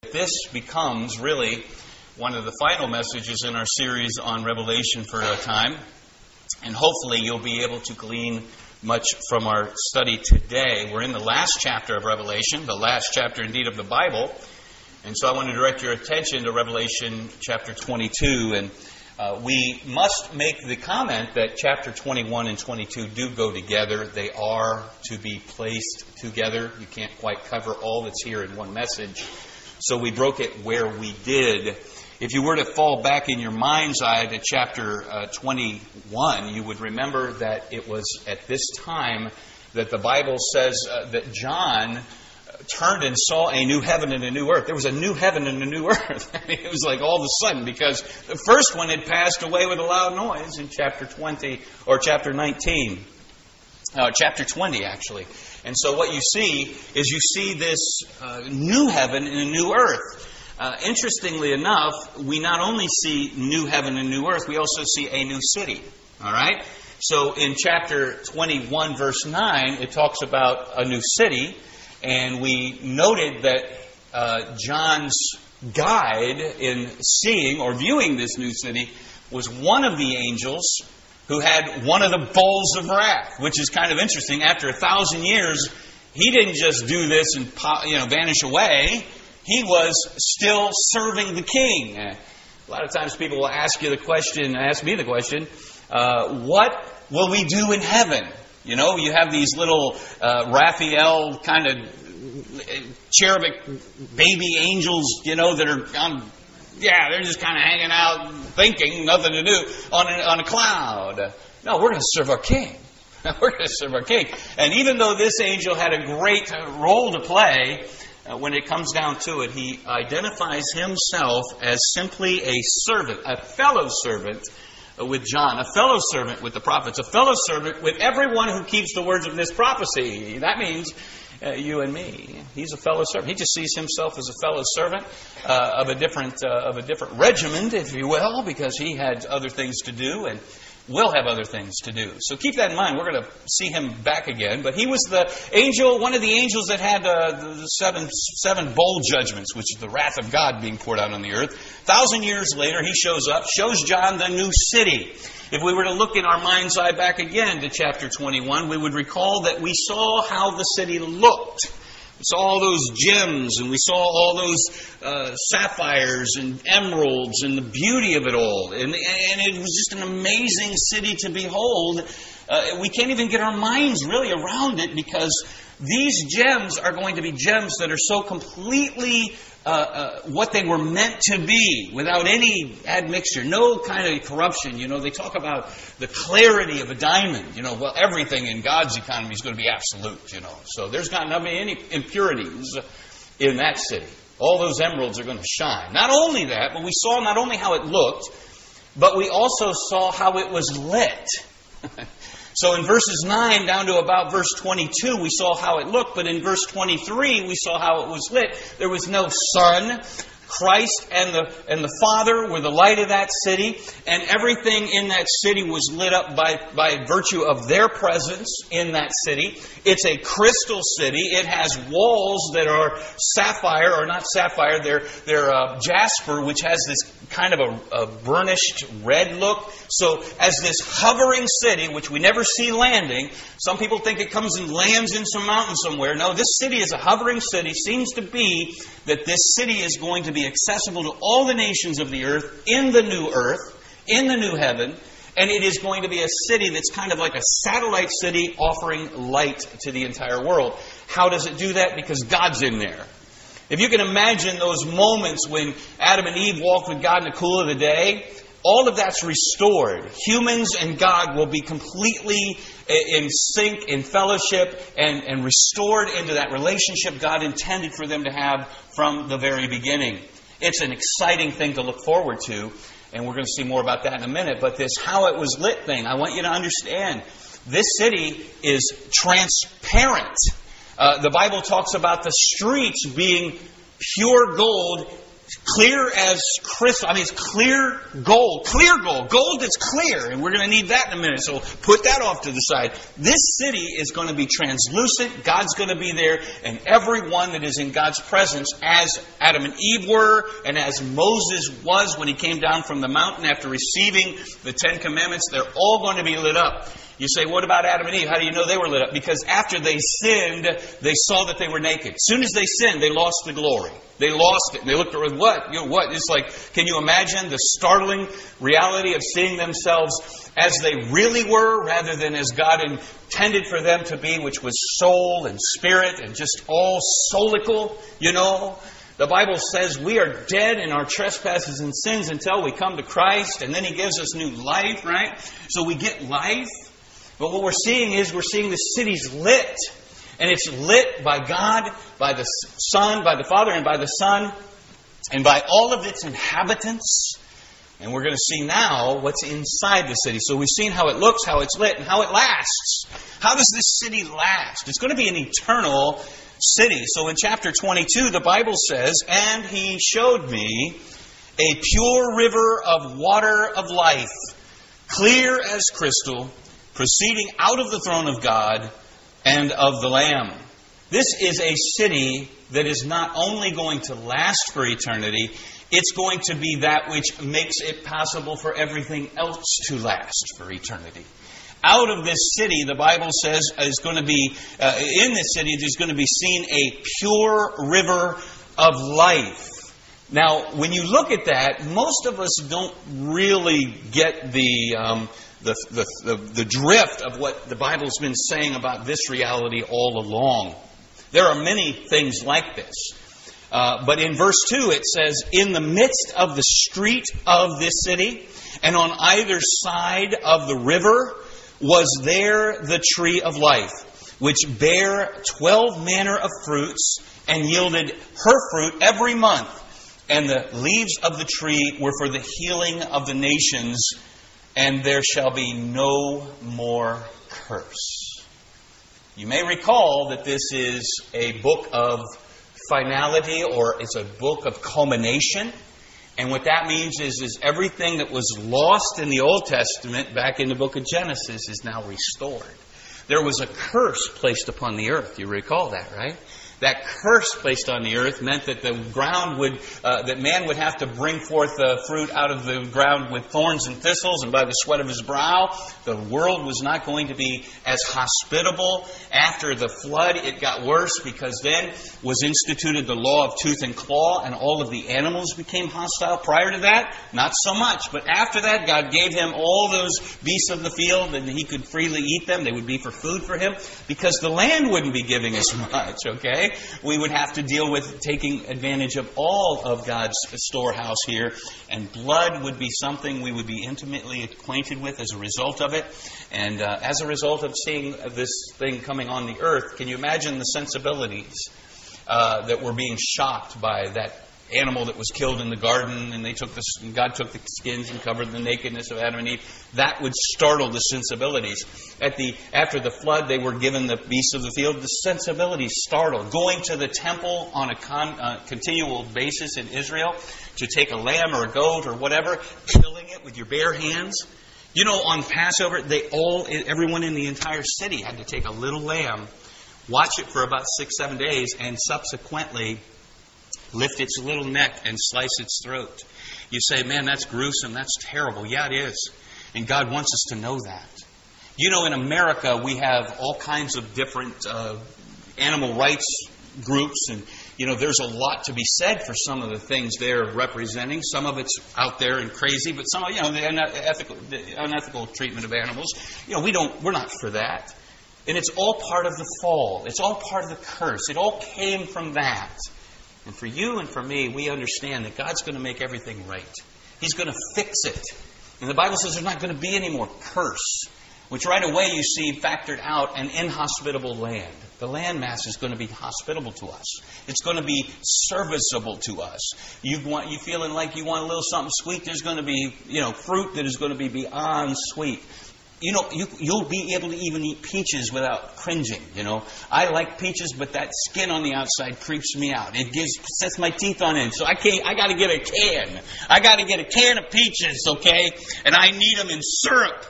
This becomes really one of the final messages in our series on Revelation for a time. And hopefully you'll be able to glean much from our study today. We're in the last chapter of Revelation, the last chapter indeed of the Bible. And so I want to direct your attention to Revelation chapter 22. And we must make the comment that chapter 21 and 22 do go together. They are to be placed together. You can't quite cover all that's here in one message. So we broke it where we did. If you were to fall back in your mind's eye to chapter 21, you would remember that it was at this time that the Bible says that John turned and saw a new heaven and a new earth. There was a new heaven and a new earth. It was like all of a sudden, because the first one had passed away with a loud noise in chapter 20 or chapter 19. Chapter 20, actually. And so what you see is you see this new heaven and a new earth. Interestingly enough, we not only see new heaven and new earth, we also see a new city. All right? So in chapter 21, verse 9, it talks about a new city. And we noted that John's guide in seeing or viewing this new city was one of the angels who had one of the bowls of wrath, which is kind of interesting. After 1,000 years, he didn't just do this and vanish away. He was still serving the king. A lot of times people will ask me the question, what will we do in heaven? You know, you have these little Raphael kind of cherubic baby angels, that are they're just kind of hanging out, thinking, nothing to do, on a cloud. No, we're going to serve our king. We're going to serve our king. And even though this angel had a great role to play, when it comes down to it, he identifies himself as simply a servant, a fellow servant with John, a fellow servant with the prophets, a fellow servant with everyone who keeps the words of this prophecy. That means you and me. He's a fellow servant. He just sees himself as a fellow servant of a different regiment, if you will, because he had other things to do and will have other things to do. So keep that in mind. We're going to see him back again. But he was the angel, one of the angels that had the seven bowl judgments, which is the wrath of God being poured out on the earth. 1,000 years later, he shows up, shows John the new city. If we were to look in our mind's eye back again to chapter 21, we would recall that we saw how the city looked. We saw all those gems, and we saw all those sapphires and emeralds and the beauty of it all. And it was just an amazing city to behold. We can't even get our minds really around it, because these gems are going to be gems that are so completely what they were meant to be, without any admixture, no kind of corruption. They talk about the clarity of a diamond. Well, everything in God's economy is going to be absolute, So there's not going to be any impurities in that city. All those emeralds are going to shine. Not only that, but we saw not only how it looked, but we also saw how it was lit. So in verses 9 down to about verse 22, we saw how it looked. But in verse 23, we saw how it was lit. There was no sun. Christ and the Father were the light of that city. And everything in that city was lit up by virtue of their presence in that city. It's a crystal city. It has walls that are sapphire, or not sapphire, they're jasper, which has this kind of a burnished red look. So as this hovering city, which we never see landing, some people think it comes and lands in some mountain somewhere. No, this city is a hovering city. Seems to be that this city is going to be accessible to all the nations of the earth, in the new heaven, and it is going to be a city that's kind of like a satellite city offering light to the entire world. How does it do that? Because God's in there. If you can imagine those moments when Adam and Eve walked with God in the cool of the day, all of that's restored. Humans and God will be completely in sync, in fellowship, and restored into that relationship God intended for them to have from the very beginning. It's an exciting thing to look forward to, and we're going to see more about that in a minute. But this how it was lit thing, I want you to understand, this city is transparent. The Bible talks about the streets being pure gold, Clear as crystal. I mean, it's clear gold. Clear gold. Gold that's clear. And we're going to need that in a minute. So put that off to the side. This city is going to be translucent. God's going to be there. And everyone that is in God's presence, as Adam and Eve were, and as Moses was when he came down from the mountain after receiving the 10 Commandments, they're all going to be lit up. You say, what about Adam and Eve? How do you know they were lit up? Because after they sinned, they saw that they were naked. As soon as they sinned, they lost the glory. They lost it. And they looked at what? What? It's like, can you imagine the startling reality of seeing themselves as they really were rather than as God intended for them to be, which was soul and spirit and just all soulical, The Bible says we are dead in our trespasses and sins until we come to Christ, and then He gives us new life, right? So we get life. But what we're seeing the city's lit. And it's lit by God, by the Son, by the Father, and by the Son, and by all of its inhabitants. And we're going to see now what's inside the city. So we've seen how it looks, how it's lit, and how it lasts. How does this city last? It's going to be an eternal city. So in chapter 22, the Bible says, "And He showed me a pure river of water of life, clear as crystal, proceeding out of the throne of God and of the Lamb." This is a city that is not only going to last for eternity, it's going to be that which makes it possible for everything else to last for eternity. Out of this city, the Bible says, is going to be, in this city, there's going to be seen a pure river of life. Now, when you look at that, most of us don't really get the drift of what the Bible's been saying about this reality all along. There are many things like this. But in verse 2 it says, "In the midst of the street of this city, and on either side of the river, was there the tree of life, which bare 12 manner of fruits, and yielded her fruit every month. And the leaves of the tree were for the healing of the nations, and there shall be no more curse." You may recall that this is a book of finality, or it's a book of culmination. And what that means is everything that was lost in the Old Testament back in the book of Genesis is now restored. There was a curse placed upon the earth. You recall that, right? That curse placed on the earth meant that the ground would, that man would have to bring forth the fruit out of the ground with thorns and thistles and by the sweat of his brow. The world was not going to be as hospitable. After the flood, it got worse because then was instituted the law of tooth and claw, and all of the animals became hostile. Prior to that, not so much. But after that, God gave him all those beasts of the field, and he could freely eat them. They would be for food for him because the land wouldn't be giving as much, okay? We would have to deal with taking advantage of all of God's storehouse here, and blood would be something we would be intimately acquainted with as a result of it. And as a result of seeing this thing coming on the earth, can you imagine the sensibilities that were being shocked by that animal that was killed in the garden, and God took the skins and covered the nakedness of Adam and Eve? That would startle the sensibilities. After the flood, they were given the beasts of the field. The sensibilities startled. Going to the temple on a continual basis in Israel to take a lamb or a goat or whatever, killing it with your bare hands. You know, on Passover, everyone in the entire city had to take a little lamb, watch it for about 6-7 days, and subsequently lift its little neck and slice its throat. You say, man, that's gruesome, that's terrible. Yeah, it is. And God wants us to know that. You know, in America, we have all kinds of different animal rights groups, and you know, there's a lot to be said for some of the things they're representing. Some of it's out there and crazy, but some of, you know, the unethical treatment of animals, you know, we're not for that. And it's all part of the fall. It's all part of the curse. It all came from that. And for you and for me, we understand that God's going to make everything right. He's going to fix it. And the Bible says there's not going to be any more curse, which right away you see factored out an inhospitable land. The landmass is going to be hospitable to us. It's going to be serviceable to us. You feeling like you want a little something sweet, there's going to be, you know, fruit that is going to be beyond sweet. you'll be able to even eat peaches without cringing, I like peaches, but that skin on the outside creeps me out. It sets my teeth on end. So I got to get a can. I got to get a can of peaches, okay? And I need them in syrup.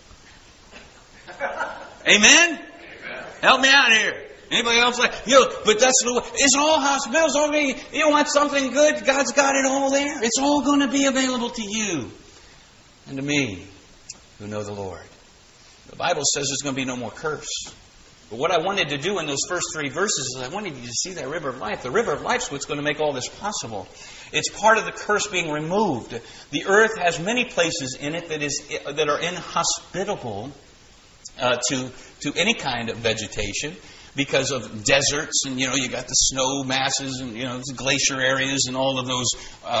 Amen? Help me out here. Anybody else like, but that's the way. It's all hospitals. Okay, you want something good? God's got it all there. It's all going to be available to you and to me who know the Lord. The Bible says there's going to be no more curse. But what I wanted to do in those first 3 verses is I wanted you to see that river of life. The river of life is what's going to make all this possible. It's part of the curse being removed. The earth has many places in it that are inhospitable to any kind of vegetation because of deserts, and you got the snow masses, and the glacier areas, and all of those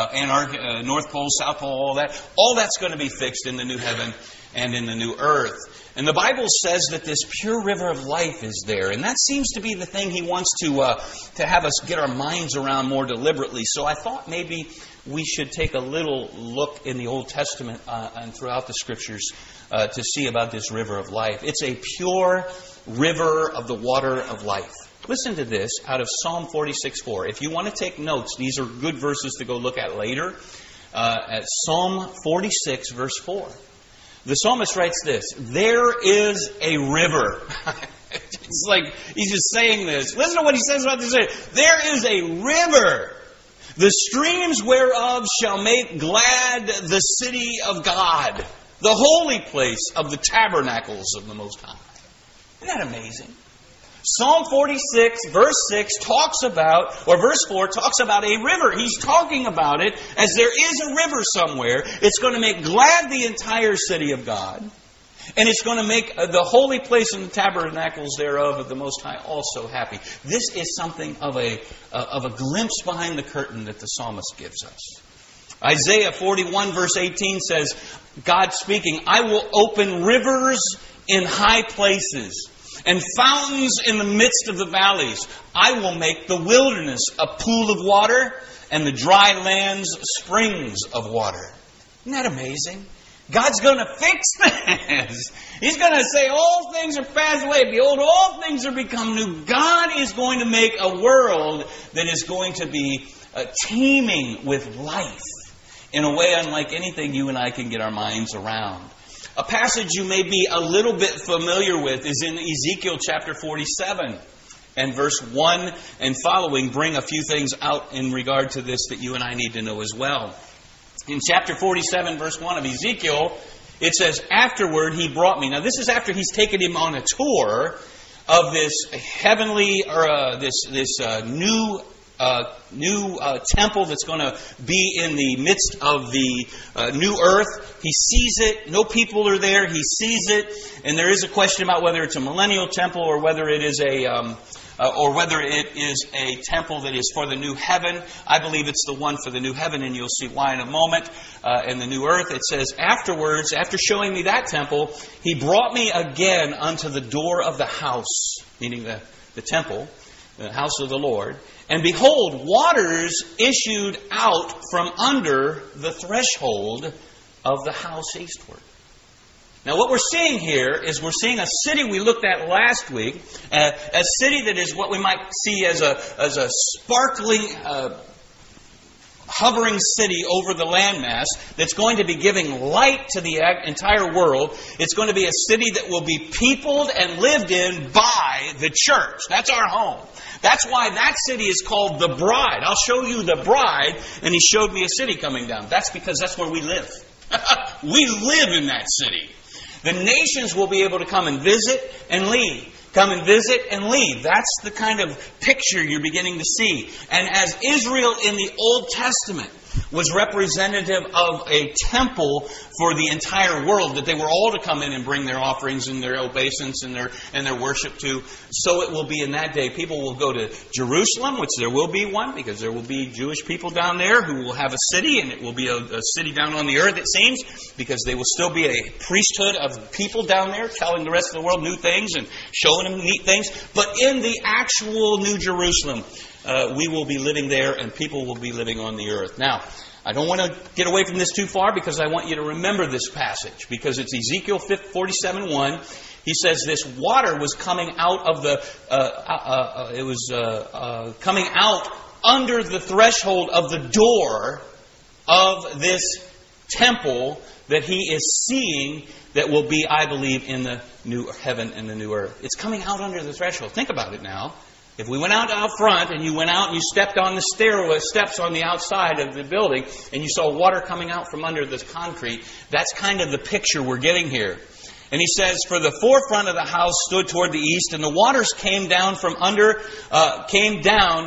North Pole, South Pole, all that. All that's going to be fixed in the new heaven and in the new earth. And the Bible says that this pure river of life is there, and that seems to be the thing He wants to have us get our minds around more deliberately. So I thought maybe we should take a little look in the Old Testament and throughout the Scriptures to see about this river of life. It's a pure river of the water of life. Listen to this out of Psalm 46:4. If you want to take notes, these are good verses to go look at later. At Psalm 46, verse 4. The psalmist writes this: there is a river. It's like he's just saying this. Listen to what he says about this river. There is a river, the streams whereof shall make glad the city of God, the holy place of the tabernacles of the Most High. Isn't that amazing? Psalm 46, verse 6 talks about, or verse 4 talks about a river. He's talking about it as there is a river somewhere. It's going to make glad the entire city of God. And it's going to make the holy place and the tabernacles thereof of the Most High also happy. This is something of a glimpse behind the curtain that the psalmist gives us. Isaiah 41, verse 18 says, God speaking, I will open rivers in high places and fountains in the midst of the valleys. I will make the wilderness a pool of water and the dry lands springs of water. Isn't that amazing? God's going to fix this. He's going to say, all things are passed away. Behold, all things are become new. God is going to make a world that is going to be teeming with life in a way unlike anything you and I can get our minds around. A passage you may be a little bit familiar with is in Ezekiel chapter 47. And verse 1 and following bring a few things out in regard to this that you and I need to know as well. In chapter 47, verse 1 of Ezekiel, it says, afterward he brought me. Now this is after he's taken him on a tour of this heavenly, or this new temple that's going to be in the midst of the new earth. He sees it. No people are there. He sees it. And there is a question about whether it's a millennial temple or whether it is a temple that is for the new heaven. I believe it's the one for the new heaven, and you'll see why in a moment. In the new earth, it says, afterwards, after showing me that temple, he brought me again unto the door of the house, meaning the temple, the house of the Lord. And behold, waters issued out from under the threshold of the house eastward. Now what we're seeing here is we're seeing a city we looked at last week, a city that is what we might see as a sparkling, hovering city over the landmass that's going to be giving light to the entire world. It's going to be a city that will be peopled and lived in by the church. That's our home. That's why that city is called the bride. I'll show you the bride, and he showed me a city coming down. That's because that's where we live. We live in that city. The nations will be able to come and visit and leave. Come and visit and leave. That's the kind of picture you're beginning to see. And as Israel in the Old Testament was representative of a temple for the entire world, that they were all to come in and bring their offerings and their obeisance and their worship to, so it will be in that day. People will go to Jerusalem, which there will be one, because there will be Jewish people down there who will have a city, and it will be a city down on the earth, it seems, because they will still be a priesthood of people down there telling the rest of the world new things and showing them neat things. But in the actual New Jerusalem, we will be living there and people will be living on the earth. Now, I don't want to get away from this too far because I want you to remember this passage, because it's Ezekiel 47:1. He says this water was coming out of the, coming out under the threshold of the door of this temple that he is seeing that will be, I believe, in the new heaven and the new earth. It's coming out under the threshold. Think about it now. If we went out front and you went out and you stepped on the steps on the outside of the building and you saw water coming out from under the concrete, that's kind of the picture we're getting here. And he says, for the forefront of the house stood toward the east, and the waters came down from under, from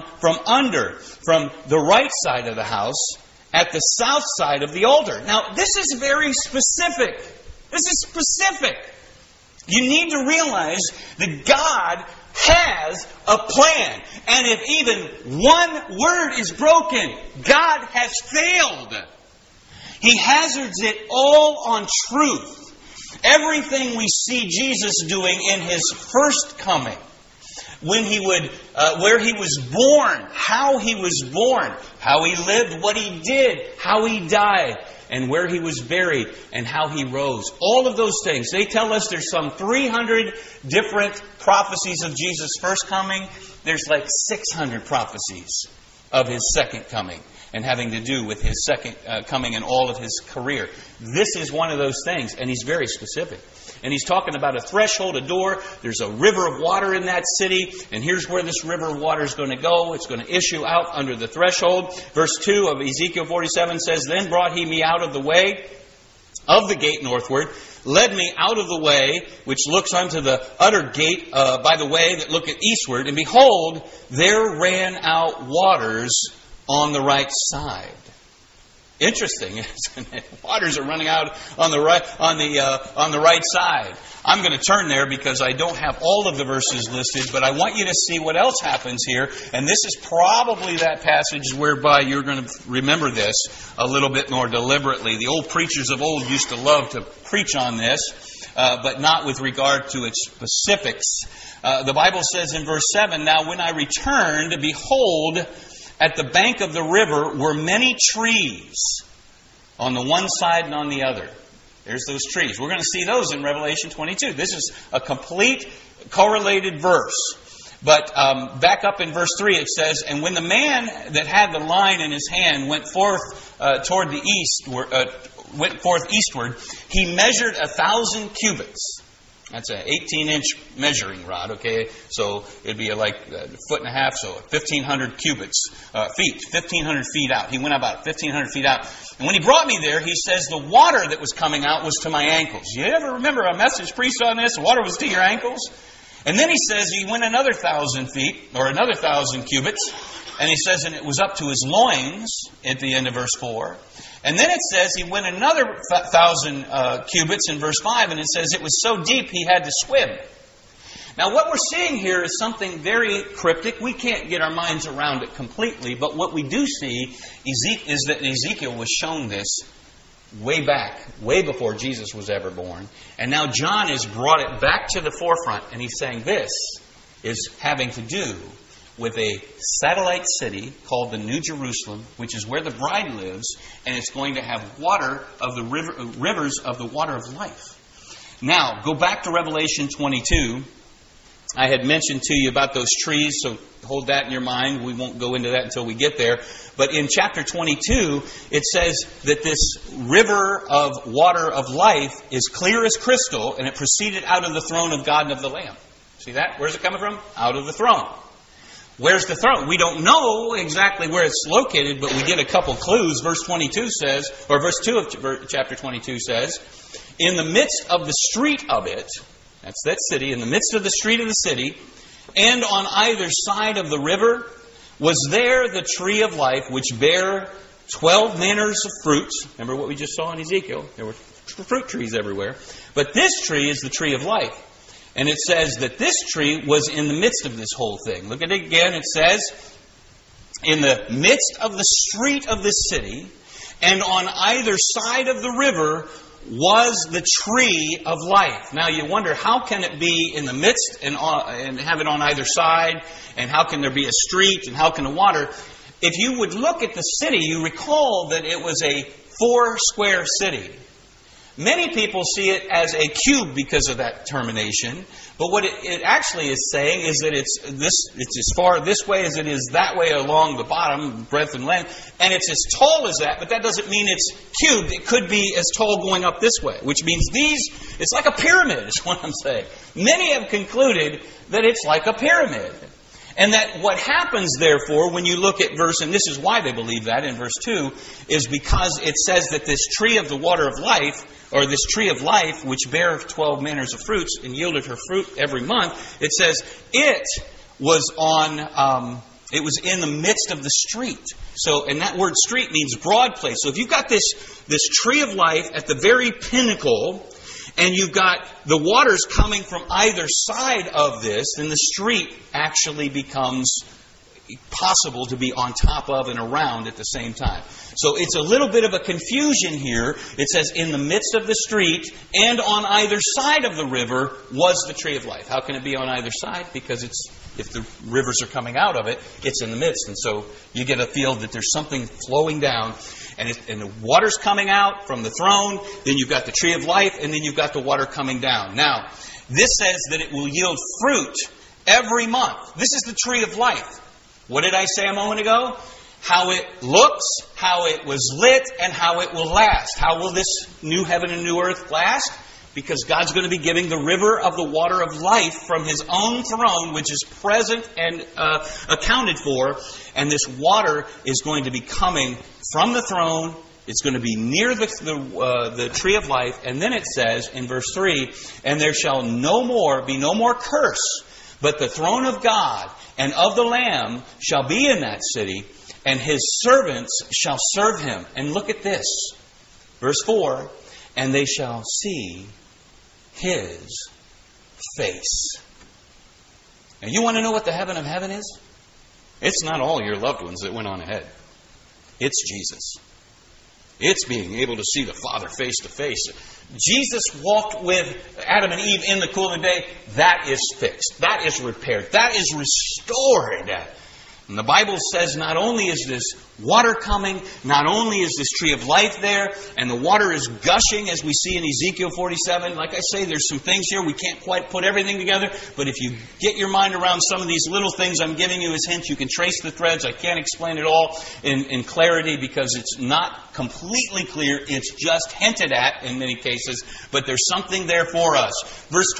the right side of the house at the south side of the altar. Now, this is very specific. This is specific. You need to realize that God has a plan. And if even one word is broken, God has failed. He hazards it all on truth. Everything we see Jesus doing in His first coming, when He would, where He was born, how He was born, how He lived, what He did, how He died, and where He was buried, and how He rose. All of those things. They tell us there's some 300 different prophecies of Jesus' first coming. There's like 600 prophecies of His second coming, and having to do with His second coming and all of His career. This is one of those things, and He's very specific. And He's talking about a threshold, a door. There's a river of water in that city, and here's where this river of water is going to go. It's going to issue out under the threshold. Verse 2 of Ezekiel 47 says, Then brought He me out of the way of the gate northward, led me out of the way which looks unto the utter gate by the way that looketh eastward, and behold, there ran out waters on the right side. Interesting, isn't it? Waters are running out on the right side. I'm going to turn there because I don't have all of the verses listed, but I want you to see what else happens here. And this is probably that passage whereby you're going to remember this a little bit more deliberately. The old preachers of old used to love to preach on this, but not with regard to its specifics. The Bible says in verse 7, Now when I returned, behold, at the bank of the river were many trees on the one side and on the other. There's those trees. We're going to see those in Revelation 22. This is a complete correlated verse. But back up in verse 3 it says, And when the man that had the line in his hand went forth toward the east, went forth eastward, he measured 1,000 cubits. That's an 18-inch measuring rod, okay? So it'd be like a foot and a half, so 1,500 feet, 1,500 feet out. He went about 1,500 feet out. And when he brought me there, he says the water that was coming out was to my ankles. You ever remember a message preached on this? The water was to your ankles? And then he says he went another 1,000 feet, or another 1,000 cubits, and he says, and it was up to his loins at the end of verse 4. And then it says he went another 1,000 cubits in verse 5, and it says it was so deep he had to swim. Now what we're seeing here is something very cryptic. We can't get our minds around it completely, but what we do see is that Ezekiel was shown this way back, way before Jesus was ever born. And now John has brought it back to the forefront, and he's saying this is having to do with a satellite city called the New Jerusalem, which is where the bride lives, and it's going to have water of the rivers of the water of life. Now, go back to Revelation 22. I had mentioned to you about those trees, so hold that in your mind. We won't go into that until we get there. But in chapter 22, it says that this river of water of life is clear as crystal, and it proceeded out of the throne of God and of the Lamb. See that? Where's it coming from? Out of the throne. Where's the throne? We don't know exactly where it's located, but we get a couple clues. Verse 22 says, or verse 2 of chapter 22 says, in the midst of the street of it, that's that city, in the midst of the street of the city, and on either side of the river, was there the tree of life, which bare 12 manners of fruits. Remember what we just saw in Ezekiel? There were fruit trees everywhere. But this tree is the tree of life. And it says that this tree was in the midst of this whole thing. Look at it again. It says, in the midst of the street of this city, and on either side of the river was the tree of life. Now you wonder, how can it be in the midst and have it on either side? And how can there be a street? And how can the water? If you would look at the city, you recall that it was a 4-square city. Many people see it as a cube because of that termination. But what it actually is saying is that it's as far this way as it is that way along the bottom, breadth and length. And it's as tall as that, but that doesn't mean it's cubed. It could be as tall going up this way, which means it's like a pyramid, is what I'm saying. Many have concluded that it's like a pyramid. And that what happens, therefore, when you look at verse, and this is why they believe that in verse 2, is because it says that this tree of the water of life, or this tree of life, which beareth 12 manners of fruits, and yielded her fruit every month, it says it was in the midst of the street. So, and that word street means broad place. So if you've got this tree of life at the very pinnacle, and you've got the waters coming from either side of this, then the street actually becomes possible to be on top of and around at the same time. So it's a little bit of a confusion here. It says, in the midst of the street and on either side of the river was the tree of life. How can it be on either side? Because if the rivers are coming out of it, it's in the midst. And so you get a feel that there's something flowing down. And the water's coming out from the throne. Then you've got the tree of life. And then you've got the water coming down. Now, this says that it will yield fruit every month. This is the tree of life. What did I say a moment ago? How it looks, how it was lit, and how it will last. How will this new heaven and new earth last? Because God's going to be giving the river of the water of life from His own throne, which is present and accounted for. And this water is going to be coming from the throne. It's going to be near the tree of life. And then it says in verse 3, and there shall be no more curse, but the throne of God and of the Lamb shall be in that city, and His servants shall serve Him. And look at this. Verse 4, and they shall see His face. Now you want to know what the heaven of heaven is? It's not all your loved ones that went on ahead. It's Jesus. It's being able to see the Father face to face. Jesus walked with Adam and Eve in the cool of the day. That is fixed. That is repaired. That is restored. And the Bible says not only is this water coming, not only is this tree of life there, and the water is gushing as we see in Ezekiel 47. Like I say, there's some things here we can't quite put everything together, but if you get your mind around some of these little things I'm giving you as hints, you can trace the threads. I can't explain it all in clarity because it's not completely clear. It's just hinted at in many cases, but there's something there for us. Verse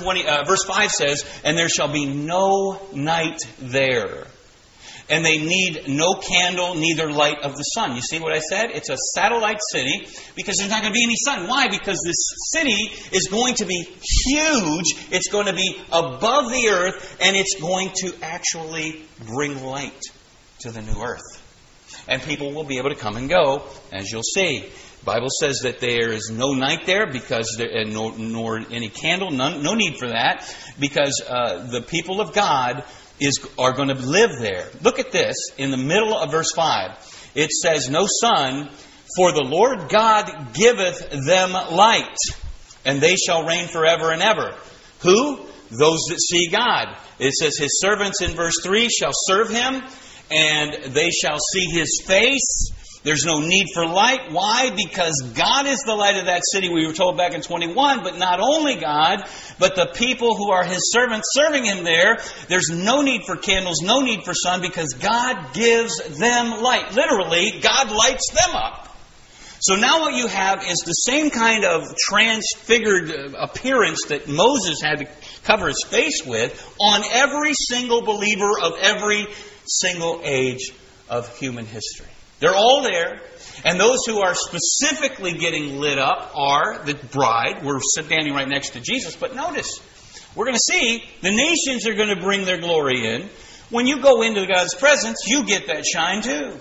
5 says, and there shall be no night there. And they need no candle, neither light of the sun. You see what I said? It's a satellite city because there's not going to be any sun. Why? Because this city is going to be huge. It's going to be above the earth. And it's going to actually bring light to the new earth. And people will be able to come and go, as you'll see. The Bible says that there is no night there because nor any candle. No need for that. Because the people of God are going to live there. Look at this in the middle of verse 5. It says, no sun, for the Lord God giveth them light, and they shall reign forever and ever. Who? Those that see God. It says His servants in verse 3 shall serve Him, and they shall see His face. There's no need for light. Why? Because God is the light of that city, we were told back in 21. But not only God, but the people who are His servants serving Him there. There's no need for candles, no need for sun, because God gives them light. Literally, God lights them up. So now what you have is the same kind of transfigured appearance that Moses had to cover his face with on every single believer of every single age of human history. They're all there. And those who are specifically getting lit up are the bride. We're standing right next to Jesus. But notice, we're going to see the nations are going to bring their glory in. When you go into God's presence, you get that shine too.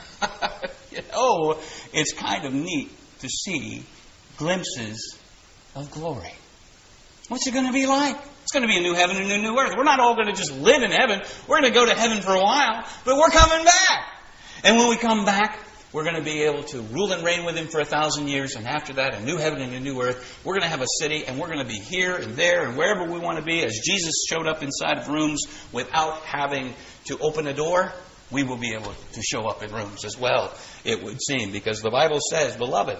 It's kind of neat to see glimpses of glory. What's it going to be like? It's going to be a new heaven and a new earth. We're not all going to just live in heaven. We're going to go to heaven for a while, but we're coming back. And when we come back, We're going to be able to rule and reign with Him for 1,000 years. And after that, a new heaven and a new earth. We're going to have a city, and we're going to be here and there and wherever we want to be. As Jesus showed up inside of rooms without having to open a door, we will be able to show up in rooms as well, it would seem. Because the Bible says, beloved,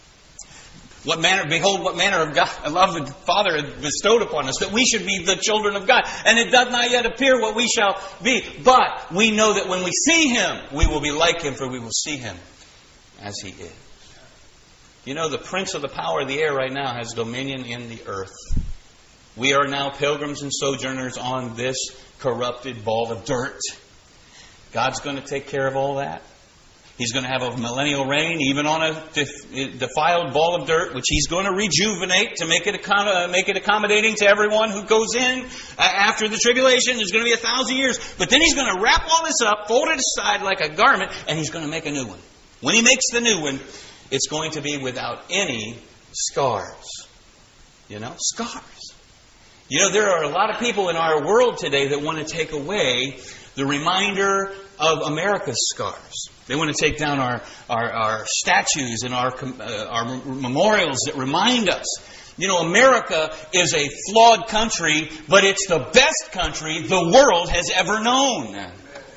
behold, what manner of God, love the Father hath bestowed upon us, that we should be the children of God. And it doth not yet appear what we shall be. But we know that when we see Him, we will be like Him, for we will see Him as He is. You know, the prince of the power of the air right now has dominion in the earth. We are now pilgrims and sojourners on this corrupted ball of dirt. God's going to take care of all that. He's going to have a millennial reign, even on a defiled ball of dirt, which He's going to rejuvenate to make it accommodating to everyone who goes in after the tribulation. There's going to be 1,000 years. But then He's going to wrap all this up, fold it aside like a garment, and He's going to make a new one. When He makes the new one, it's going to be without any scars. You know, scars. You know, there are a lot of people in our world today that want to take away the reminder of America's scars. They want to take down our statues and our memorials that remind us. You know, America is a flawed country, but it's the best country the world has ever known.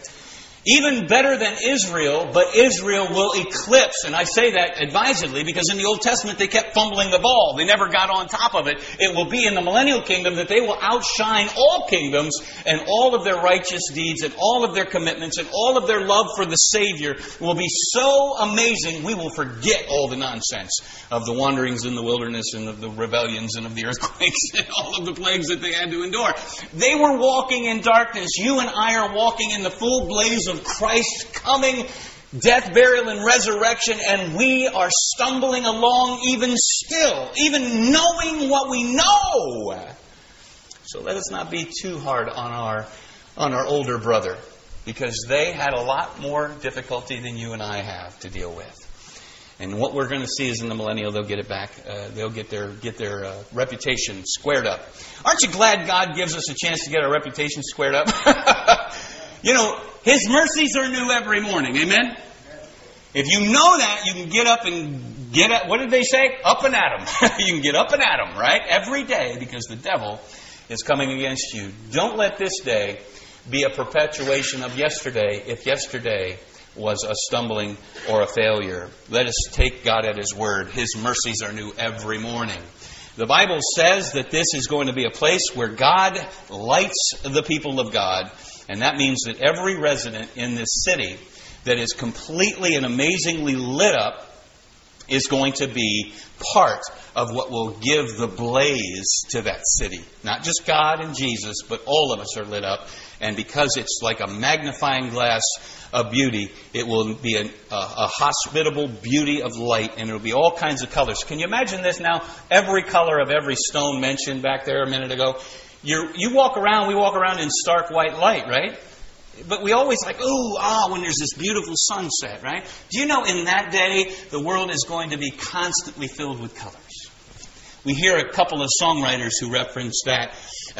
Even better than Israel, but Israel will eclipse. And I say that advisedly because in the Old Testament they kept fumbling the ball. They never got on top of it. It will be in the millennial kingdom that they will outshine all kingdoms, and all of their righteous deeds and all of their commitments and all of their love for the Savior will be so amazing we will forget all the nonsense of the wanderings in the wilderness and of the rebellions and of the earthquakes and all of the plagues that they had to endure. They were walking in darkness. You and I are walking in the full blaze of Christ's coming, death, burial, and resurrection, and we are stumbling along even still, even knowing what we know. So let us not be too hard on our older brother, because they had a lot more difficulty than you and I have to deal with. And what we're going to see is in the millennial, they'll get it back. They'll get their reputation squared up. Aren't you glad God gives us a chance to get our reputation squared up? You know, His mercies are new every morning. Amen? If you know that, you can get up and get at, what did they say? Up and at 'em. You can get up and at 'em, right? Every day, because the devil is coming against you. Don't let this day be a perpetuation of yesterday, if yesterday was a stumbling or a failure. Let us take God at His word. His mercies are new every morning. The Bible says that this is going to be a place where God lights the people of God. And that means that every resident in this city that is completely and amazingly lit up is going to be part of what will give the blaze to that city. Not just God and Jesus, but all of us are lit up. And because it's like a magnifying glass of beauty, it will be a hospitable beauty of light, and it will be all kinds of colors. Can you imagine this now? Every color of every stone mentioned back there a minute ago. We walk around in stark white light, right? But we always when there's this beautiful sunset, right? Do you know in that day, the world is going to be constantly filled with colors? We hear a couple of songwriters who reference that.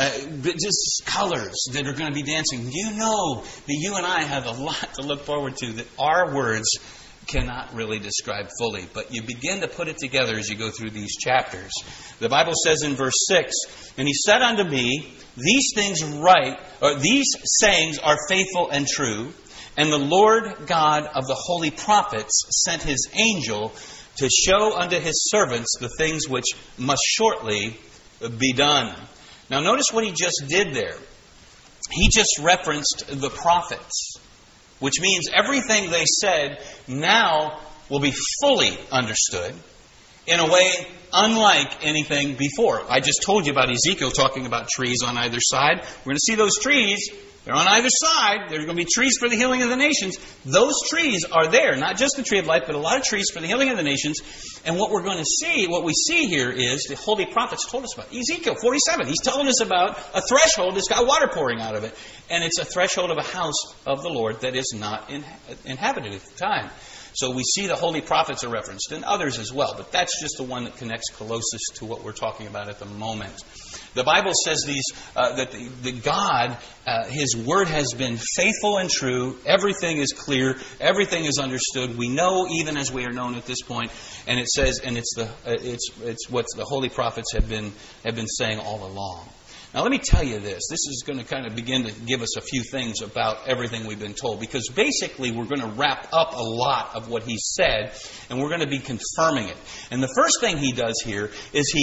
Just colors that are going to be dancing. Do you know that you and I have a lot to look forward to that our words cannot really describe fully, but you begin to put it together as you go through these chapters. The Bible says in verse 6, "And He said unto me, these sayings are faithful and true, and the Lord God of the holy prophets sent His angel to show unto His servants the things which must shortly be done." Now notice what he just did there. He just referenced the prophets, which means everything they said now will be fully understood in a way unlike anything before. I just told you about Ezekiel talking about trees on either side. We're going to see those trees. They're on either side. There's going to be trees for the healing of the nations. Those trees are there. Not just the tree of life, but a lot of trees for the healing of the nations. And what we're going to see, what we see here is the holy prophets told us about. Ezekiel 47. He's telling us about a threshold that's got water pouring out of it. And it's a threshold of a house of the Lord that is not inhabited at the time. So we see the holy prophets are referenced, and others as well, but that's just the one that connects closest to what we're talking about at the moment. The Bible says that God, His Word has been faithful and true. Everything is clear. Everything is understood. We know even as we are known at this point. And it says, and it's what the holy prophets have been saying all along. Now, let me tell you this. This is going to kind of begin to give us a few things about everything we've been told. Because basically, we're going to wrap up a lot of what He said, and we're going to be confirming it. And the first thing He does here is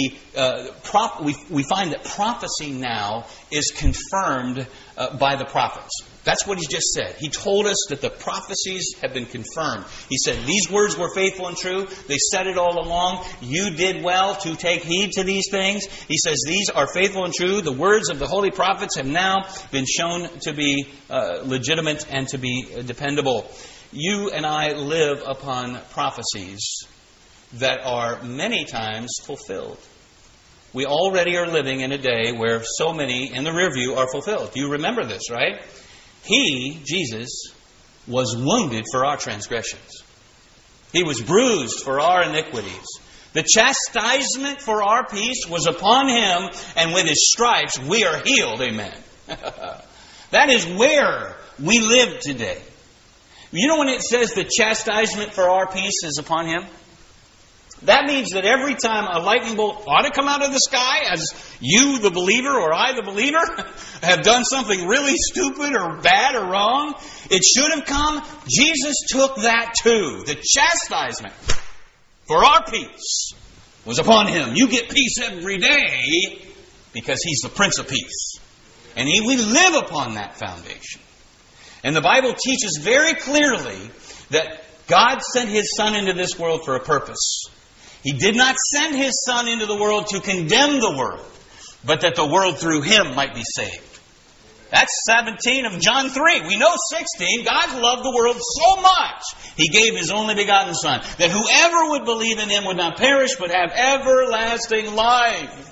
we find that prophecy now is confirmed by the prophets. That's what He just said. He told us that the prophecies have been confirmed. He said, these words were faithful and true. They said it all along. You did well to take heed to these things. He says, these are faithful and true. The words of the holy prophets have now been shown to be legitimate and to be dependable. You and I live upon prophecies that are many times fulfilled. We already are living in a day where so many in the rear view are fulfilled. Do you remember this, right? He, Jesus, was wounded for our transgressions. He was bruised for our iniquities. The chastisement for our peace was upon Him, and with His stripes we are healed. Amen. That is where we live today. You know when it says the chastisement for our peace is upon Him? That means that every time a lightning bolt ought to come out of the sky, as you, the believer, or I, the believer, have done something really stupid or bad or wrong, it should have come. Jesus took that too. The chastisement for our peace was upon Him. You get peace every day because He's the Prince of Peace. And we live upon that foundation. And the Bible teaches very clearly that God sent His Son into this world for a purpose. He did not send His Son into the world to condemn the world, but that the world through Him might be saved. That's 17 of John 3. We know 16. God loved the world so much, He gave His only begotten Son, that whoever would believe in Him would not perish, but have everlasting life.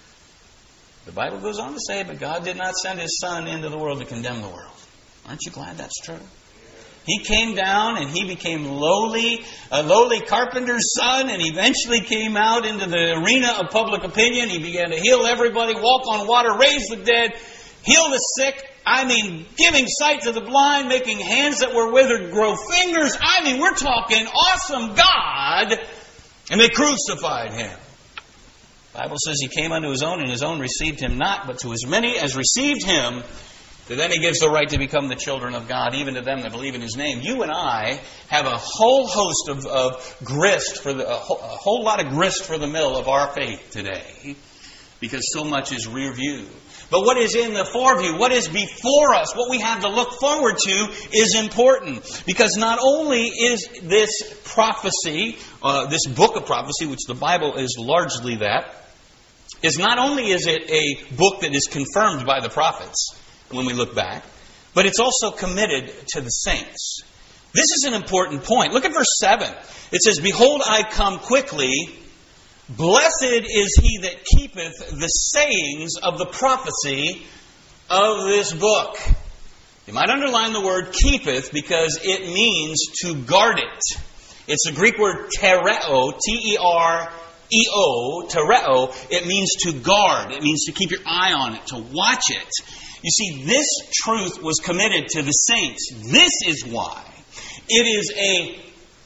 The Bible goes on to say, but God did not send His Son into the world to condemn the world. Aren't you glad that's true? He came down and He became a lowly carpenter's son, and eventually came out into the arena of public opinion. He began to heal everybody, walk on water, raise the dead, heal the sick. Giving sight to the blind, making hands that were withered grow fingers. We're talking awesome God. And they crucified Him. The Bible says He came unto His own, and His own received Him not. But to as many as received Him, to them He gives the right to become the children of God, even to them that believe in His name. You and I have a whole host of grist a whole lot of grist for the mill of our faith today, because so much is rear view. But what is in the foreview, what is before us, what we have to look forward to is important. Because not only is this prophecy, this book of prophecy, which the Bible is largely that, not only is it a book that is confirmed by the prophets, when we look back, but it's also committed to the saints. This is an important point. Look at verse 7. It says, behold, I come quickly. Blessed is he that keepeth the sayings of the prophecy of this book. You might underline the word keepeth because it means to guard it. It's the Greek word tereo, T-E-R-E-O, tereo. It means to guard. It means to keep your eye on it, to watch it. You see, this truth was committed to the saints. This is why it is a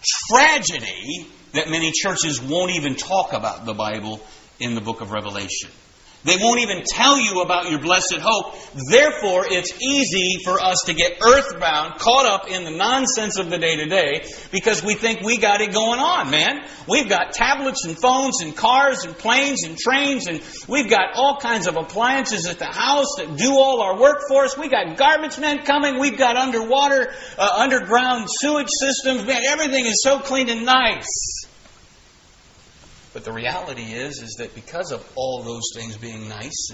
tragedy that many churches won't even talk about the Bible in the book of Revelation. They won't even tell you about your blessed hope. Therefore, it's easy for us to get earthbound, caught up in the nonsense of the day-to-day, because we think we got it going on, man. We've got tablets and phones and cars and planes and trains, and we've got all kinds of appliances at the house that do all our work for us. We've got garbage men coming. We've got underground sewage systems. Man, everything is so clean and nice. But the reality is that because of all those things being nice,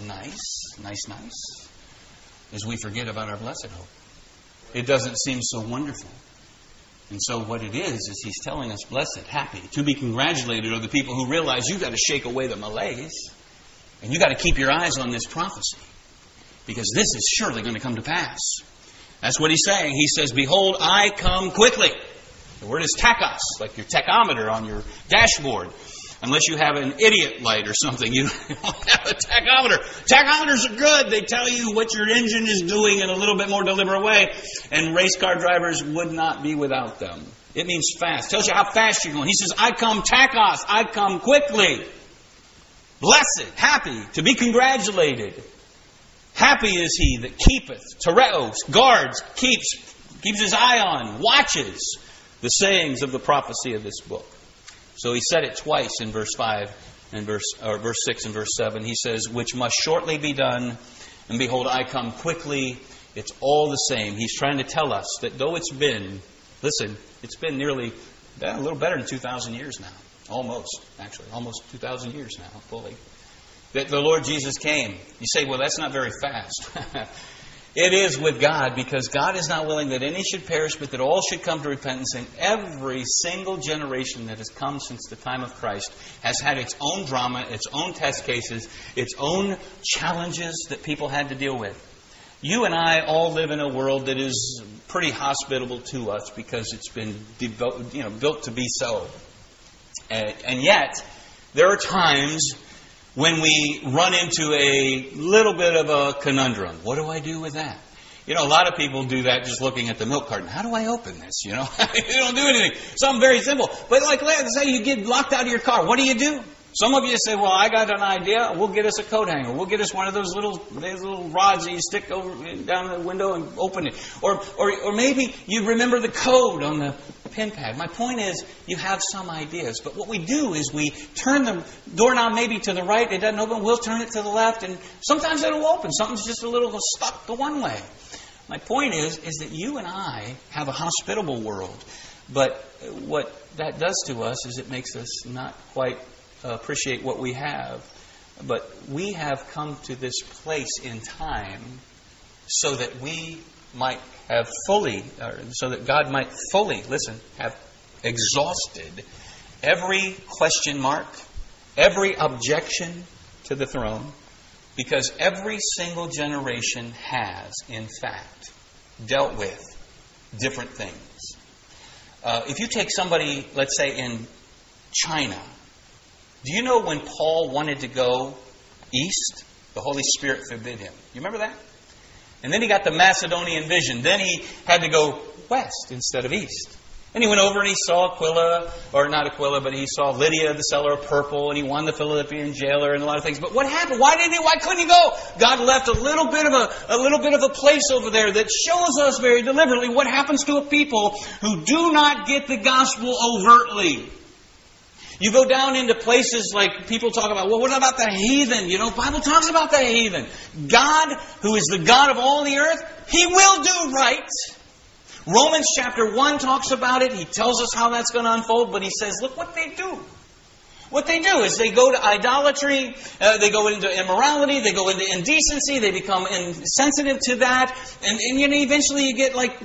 is we forget about our blessed hope. It doesn't seem so wonderful. And so what it is He's telling us, blessed, happy, to be congratulated are the people who realize you've got to shake away the malaise, and you've got to keep your eyes on this prophecy, because this is surely going to come to pass. That's what He's saying. He says, behold, I come quickly. The word is tachos, like your tachometer on your dashboard. Unless you have an idiot light or something, you don't have a tachometer. Tachometers are good. They tell you what your engine is doing in a little bit more deliberate way. And race car drivers would not be without them. It means fast. Tells you how fast you're going. He says, I come tachos. I come quickly. Blessed, happy, to be congratulated. Happy is he that keepeth, tereos, guards, keeps his eye on, watches the sayings of the prophecy of this book. So he said it twice in verse 5 and verse 6 and verse 7. He says, which must shortly be done, and behold, I come quickly. It's all the same. He's trying to tell us that though it's been, listen, it's been nearly a little better than 2,000 years now. Almost 2,000 years now, fully. That the Lord Jesus came. You say, well, that's not very fast. It is with God, because God is not willing that any should perish, but that all should come to repentance. And every single generation that has come since the time of Christ has had its own drama, its own test cases, its own challenges that people had to deal with. You and I all live in a world that is pretty hospitable to us because it's been built to be so. And yet, there are times when we run into a little bit of a conundrum. What do I do with that? A lot of people do that just looking at the milk carton. How do I open this? You don't do anything. Something very simple. But let's say you get locked out of your car. What do? Some of you say, well, I got an idea. We'll get us a coat hanger. We'll get us one of those little rods that you stick down the window and open it. Or maybe you remember the code on the pin pad. My point is, you have some ideas. But what we do is we turn the doorknob maybe to the right. It doesn't open. We'll turn it to the left. And sometimes it'll open. Something's just a little stuck the one way. My point is that you and I have a hospitable world. But what that does to us is it makes us not quite appreciate what we have. But we have come to this place in time so that we might have fully, so that God might fully, have exhausted every question mark, every objection to the throne, because every single generation has, in fact, dealt with different things. If you take somebody, let's say in China, do you know when Paul wanted to go east, the Holy Spirit forbid him? You remember that? And then he got the Macedonian vision. Then he had to go west instead of east. And he went over and he saw Aquila, or not Aquila, but he saw Lydia, the seller of purple, and he won the Philippian jailer and a lot of things. But what happened? Why couldn't he go? God left a little bit of a place over there that shows us very deliberately what happens to a people who do not get the gospel overtly. You go down into places like people talk about, well, what about the heathen? The Bible talks about the heathen. God, who is the God of all the earth, He will do right. Romans chapter 1 talks about it. He tells us how that's going to unfold, but he says, look what they do. What they do is they go to idolatry, they go into immorality, they go into indecency, they become insensitive to that, and eventually you get like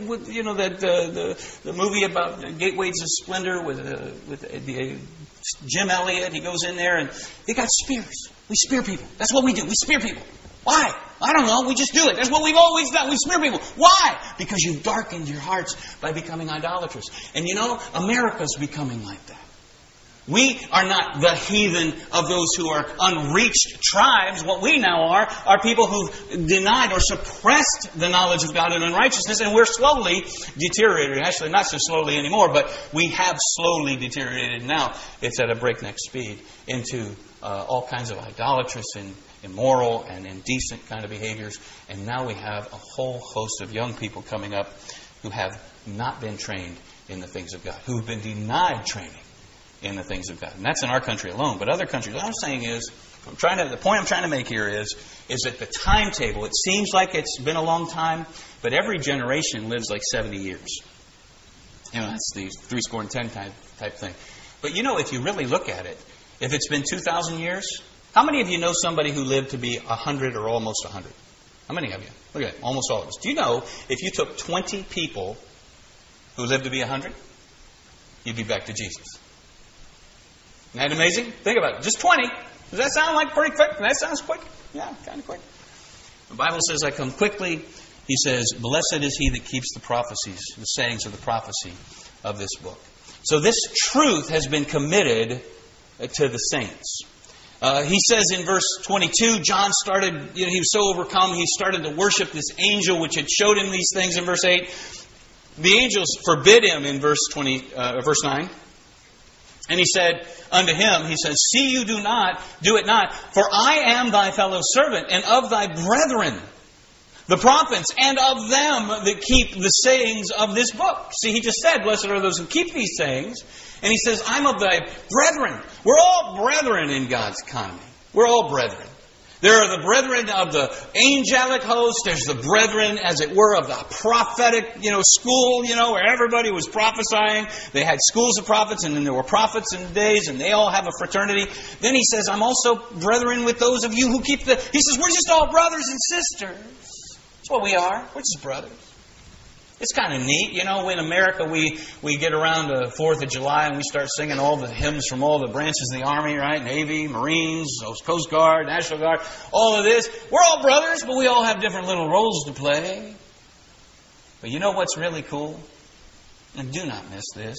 the movie about Gateways of Splendor with Jim Elliott. He goes in there and they got spears. We spear people. That's what we do. We spear people. Why? I don't know. We just do it. That's what we've always done. We spear people. Why? Because you've darkened your hearts by becoming idolatrous. And America's becoming like that. We are not the heathen of those who are unreached tribes. What we now are people who've denied or suppressed the knowledge of God in unrighteousness, and we're slowly deteriorating. Actually, not so slowly anymore, but we have slowly deteriorated now. It's at a breakneck speed into all kinds of idolatrous and immoral and indecent kind of behaviors. And now we have a whole host of young people coming up who have not been trained in the things of God, who have been denied training in the things of God. And that's in our country alone. But other countries, what I'm saying is, the point I'm trying to make here is that the timetable, it seems like it's been a long time, but every generation lives like 70 years. That's the 70 type thing. But if you really look at it, if it's been 2,000 years, how many of you know somebody who lived to be 100 or almost 100? How many of you? Look at it, almost all of us. Do you know if you took 20 people who lived to be 100, you'd be back to Jesus? Isn't that amazing? Think about it. Just 20. Does that sound like pretty quick? That sounds quick. Yeah, kind of quick. The Bible says, I come quickly. He says, blessed is he that keeps the prophecies, the sayings of the prophecy of this book. So this truth has been committed to the saints. He says in verse 22, John started, he was so overcome, he started to worship this angel which had showed him these things in verse 8. The angels forbid him in verse 9. And he said unto him, he says, see you do it not, for I am thy fellow servant, and of thy brethren, the prophets, and of them that keep the sayings of this book. See, he just said, blessed are those who keep these sayings. And he says, I'm of thy brethren. We're all brethren in God's economy. We're all brethren. There are the brethren of the angelic host. There's the brethren, as it were, of the prophetic, school, where everybody was prophesying. They had schools of prophets, and then there were prophets in the days, and they all have a fraternity. Then he says, I'm also brethren with those of you who keep the... He says, we're just all brothers and sisters. That's what we are. We're just brothers. It's kind of neat. In America, we get around to 4th of July and we start singing all the hymns from all the branches of the Army, right? Navy, Marines, Coast Guard, National Guard, all of this. We're all brothers, but we all have different little roles to play. But you know what's really cool? And do not miss this.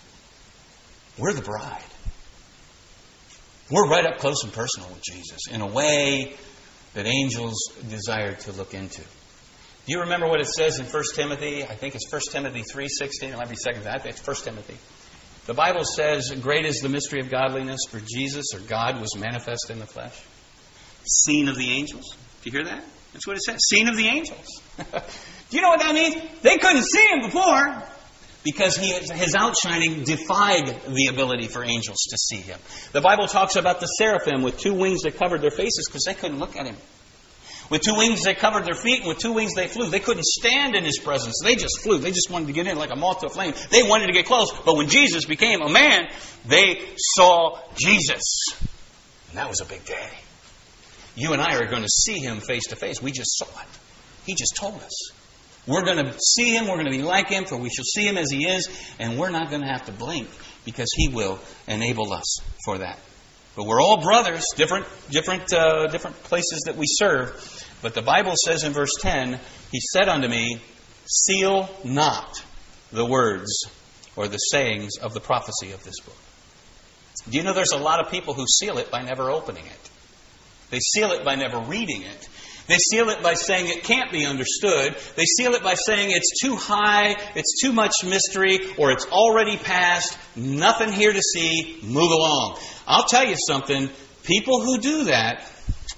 We're the bride. We're right up close and personal with Jesus in a way that angels desire to look into. Do you remember what it says in 1 Timothy? I think it's 1 Timothy 3:16. It might be 2 Timothy. I think it's 1 Timothy. The Bible says, great is the mystery of godliness, for Jesus, or God, was manifest in the flesh. Seen of the angels. Do you hear that? That's what it says. Seen of the angels. Do you know what that means? They couldn't see Him before because His outshining defied the ability for angels to see Him. The Bible talks about the seraphim with 2 wings that covered their faces because they couldn't look at Him. With 2 wings they covered their feet, and with 2 wings they flew. They couldn't stand in His presence. They just flew. They just wanted to get in like a moth to a flame. They wanted to get close. But when Jesus became a man, they saw Jesus. And that was a big day. You and I are going to see Him face to face. We just saw it. He just told us. We're going to see Him. We're going to be like Him, for we shall see Him as He is. And we're not going to have to blink because He will enable us for that. But we're all brothers, different places that we serve. But the Bible says in verse 10, He said unto me, seal not the words or the sayings of the prophecy of this book. Do you know there's a lot of people who seal it by never opening it? They seal it by never reading it. They seal it by saying it can't be understood. They seal it by saying it's too high, it's too much mystery, or it's already past, nothing here to see, move along. I'll tell you something, people who do that,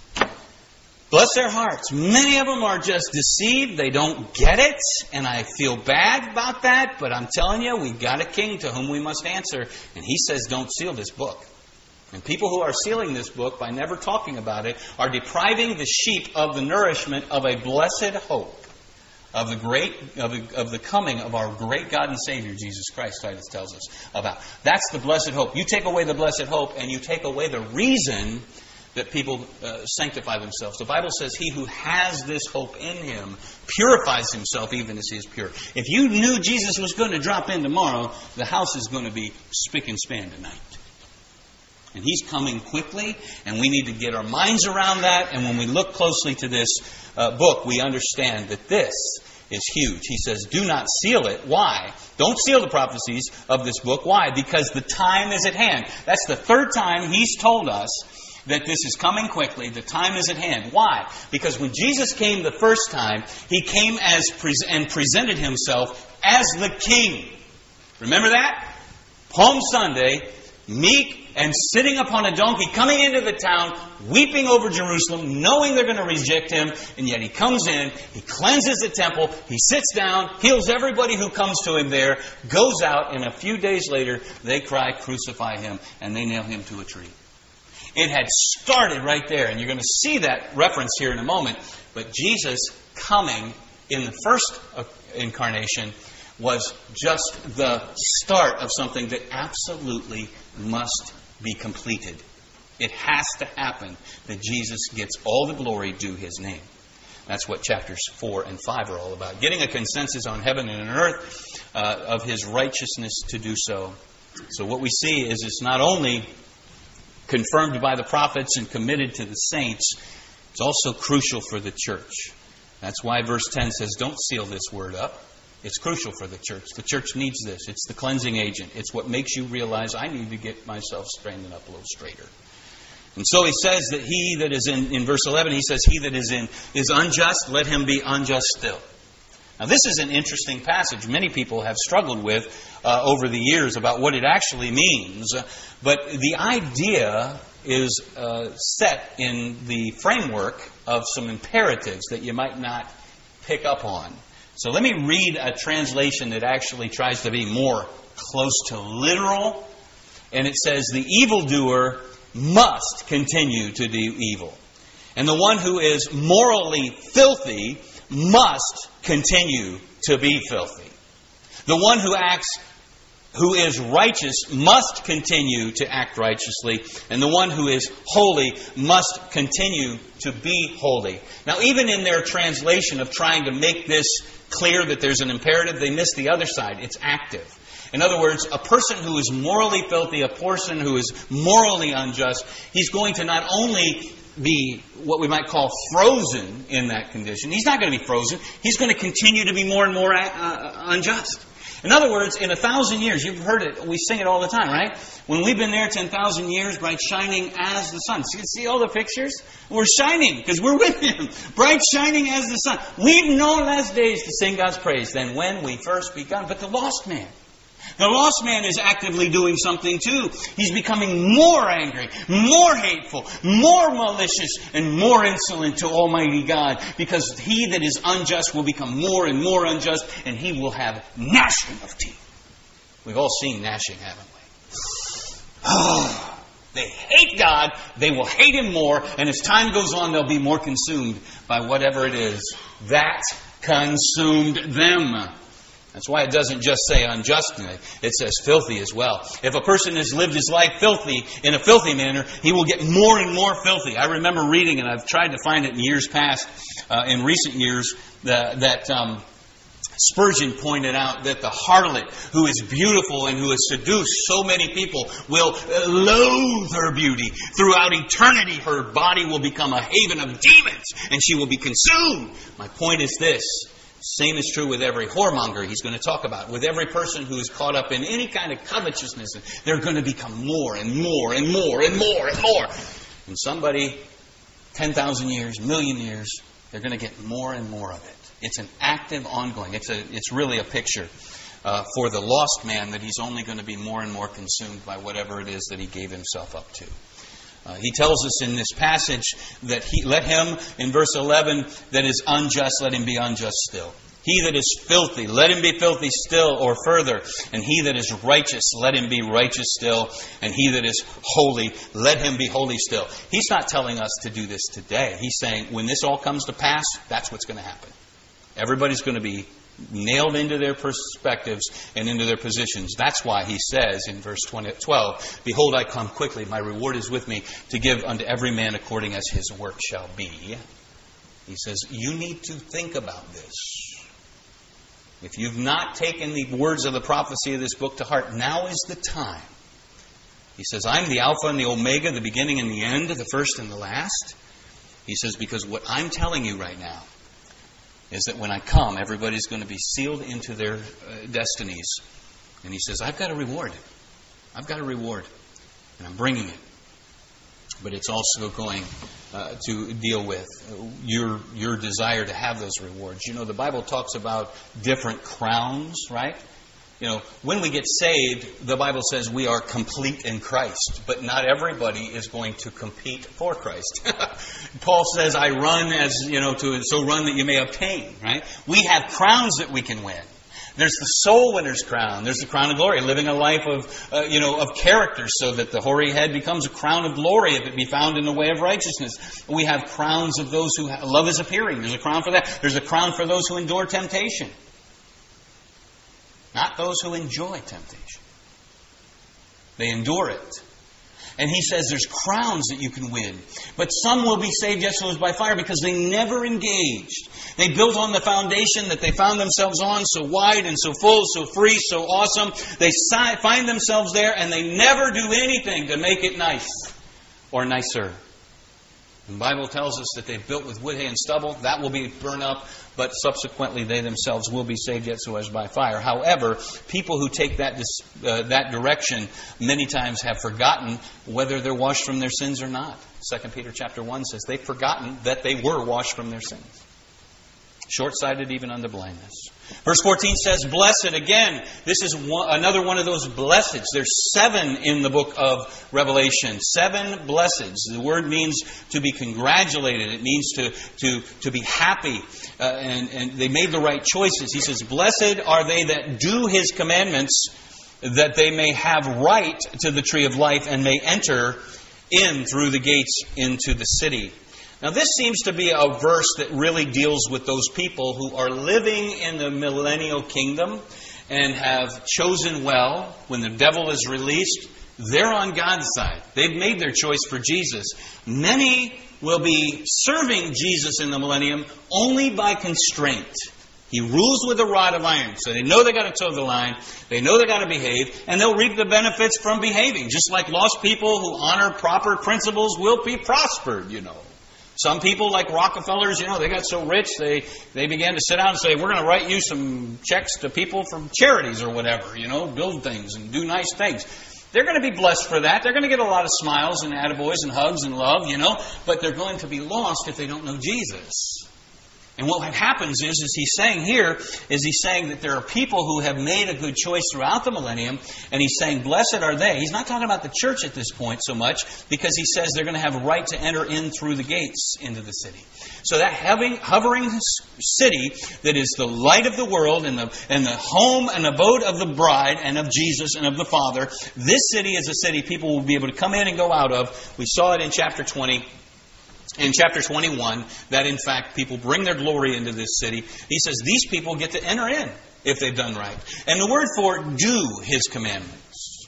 bless their hearts, many of them are just deceived, they don't get it, and I feel bad about that, but I'm telling you, we've got a king to whom we must answer, and He says don't seal this book. And people who are sealing this book by never talking about it are depriving the sheep of the nourishment of a blessed hope of the coming of our great God and Savior Jesus Christ. Titus tells us about. That's the blessed hope. You take away the blessed hope, and you take away the reason that people sanctify themselves. The Bible says, "He who has this hope in him purifies himself, even as he is pure." If you knew Jesus was going to drop in tomorrow, the house is going to be spick and span tonight. And He's coming quickly, and we need to get our minds around that. And when we look closely to this book, we understand that this is huge. He says, do not seal it. Why? Don't seal the prophecies of this book. Why? Because the time is at hand. That's the 3rd time He's told us that this is coming quickly. The time is at hand. Why? Because when Jesus came the first time, He came and presented Himself as the King. Remember that? Palm Sunday, meek and sitting upon a donkey, coming into the town, weeping over Jerusalem, knowing they're going to reject Him, and yet He comes in, He cleanses the temple, He sits down, heals everybody who comes to Him there, goes out, and a few days later, they cry, "Crucify Him," and they nail Him to a tree. It had started right there, and you're going to see that reference here in a moment, but Jesus coming in the first incarnation was just the start of something that absolutely must be completed. It has to happen that Jesus gets all the glory due His name. That's what chapters 4 and 5 are all about. Getting a consensus on heaven and on earth of His righteousness to do so. So what we see is it's not only confirmed by the prophets and committed to the saints, it's also crucial for the church. That's why verse 10 says, don't seal this word up. It's crucial for the church. The church needs this. It's the cleansing agent. It's what makes you realize I need to get myself straightened up a little straighter. And so he says that he that is in verse 11, he says, he that is unjust, let him be unjust still. Now this is an interesting passage. Many people have struggled with over the years about what it actually means. But the idea is set in the framework of some imperatives that you might not pick up on. So let me read a translation that actually tries to be more close to literal. And it says, the evildoer must continue to do evil. And the one who is morally filthy must continue to be filthy. The one who is righteous must continue to act righteously, and the one who is holy must continue to be holy. Now, even in their translation of trying to make this clear that there's an imperative, they miss the other side. It's active. In other words, a person who is morally filthy, a person who is morally unjust, he's going to not only be what we might call frozen in that condition. He's not going to be frozen. He's going to continue to be more and more unjust. In other words, in 1,000 years, you've heard it, we sing it all the time, right? When we've been there 10,000 years, bright shining as the sun. See all the pictures? We're shining because we're with Him. Bright shining as the sun. We've no less days to sing God's praise than when we first begun. But the lost man is actively doing something too. He's becoming more angry, more hateful, more malicious, and more insolent to Almighty God, because he that is unjust will become more and more unjust, and he will have gnashing of teeth. We've all seen gnashing, haven't we? They hate God, they will hate Him more, and as time goes on, they'll be more consumed by whatever it is that consumed them. That's why it doesn't just say unjust, it says filthy as well. If a person has lived his life filthy, in a filthy manner, he will get more and more filthy. I remember reading, and I've tried to find it in years past, in recent years, that Spurgeon pointed out that the harlot who is beautiful and who has seduced so many people will loathe her beauty. Throughout eternity, her body will become a haven of demons, and she will be consumed. My point is this. Same is true with every whoremonger he's going to talk about. With every person who is caught up in any kind of covetousness, they're going to become more and more and more and more and more. And somebody, 10,000 years, a million years, they're going to get more and more of it. It's an active, ongoing. It's really a picture for the lost man that he's only going to be more and more consumed by whatever it is that he gave himself up to. He tells us in this passage that let him, in verse 11, that is unjust, let him be unjust still. He that is filthy, let him be filthy still or further. And he that is righteous, let him be righteous still. And he that is holy, let him be holy still. He's not telling us to do this today. He's saying when this all comes to pass, that's what's going to happen. Everybody's going to be nailed into their perspectives and into their positions. That's why he says in verse 12, behold, I come quickly, my reward is with me, to give unto every man according as his work shall be. He says, you need to think about this. If you've not taken the words of the prophecy of this book to heart, now is the time. He says, I'm the Alpha and the Omega, the beginning and the end, the first and the last. He says, because what I'm telling you right now is that when I come, everybody's going to be sealed into their destinies. And he says, I've got a reward. I've got a reward. And I'm bringing it. But it's also going to deal with your desire to have those rewards. You know, the Bible talks about different crowns, right? You know, when we get saved, the Bible says we are complete in Christ. But not everybody is going to compete for Christ. Paul says, I run as, so run that you may obtain, right? We have crowns that we can win. There's the soul winner's crown. There's the crown of glory, living a life of character so that the hoary head becomes a crown of glory if it be found in the way of righteousness. We have crowns of those who love is appearing. There's a crown for that. There's a crown for those who endure temptation. Not those who enjoy temptation. They endure it. And he says there's crowns that you can win. But some will be saved, yes, those by fire, because they never engaged. They built on the foundation that they found themselves on, so wide and so full, so free, so awesome. They find themselves there and they never do anything to make it nice or nicer. The Bible tells us that they've built with wood, hay, and stubble. That will be burned up, but subsequently they themselves will be saved yet so as by fire. However, people who take that direction many times have forgotten whether they're washed from their sins or not. 2 Peter chapter 1 says they've forgotten that they were washed from their sins. Short-sighted even unto blindness. Verse 14 says, blessed. Again, this is another one of those blesseds. There's 7 in the book of Revelation. 7 blesseds. The word means to be congratulated. It means to be happy. And they made the right choices. He says, blessed are they that do His commandments, that they may have right to the tree of life and may enter in through the gates into the city. Now, this seems to be a verse that really deals with those people who are living in the millennial kingdom and have chosen well. When the devil is released, they're on God's side. They've made their choice for Jesus. Many will be serving Jesus in the millennium only by constraint. He rules with a rod of iron. So they know they got to toe the line. They know they got to behave. And they'll reap the benefits from behaving. Just like lost people who honor proper principles will be prospered, Some people, like Rockefellers, they got so rich, they began to sit down and say, we're going to write you some checks to people from charities or whatever, build things and do nice things. They're going to be blessed for that. They're going to get a lot of smiles and attaboys and hugs and love, but they're going to be lost if they don't know Jesus. And what happens is he's saying that there are people who have made a good choice throughout the millennium, and he's saying, blessed are they. He's not talking about the church at this point so much, because he says they're going to have a right to enter in through the gates into the city. So that hovering city that is the light of the world and the home and abode of the bride and of Jesus and of the Father, this city is a city people will be able to come in and go out of. We saw it in chapter 20. In chapter 21, that in fact people bring their glory into this city. He says these people get to enter in if they've done right. And the word for do His commandments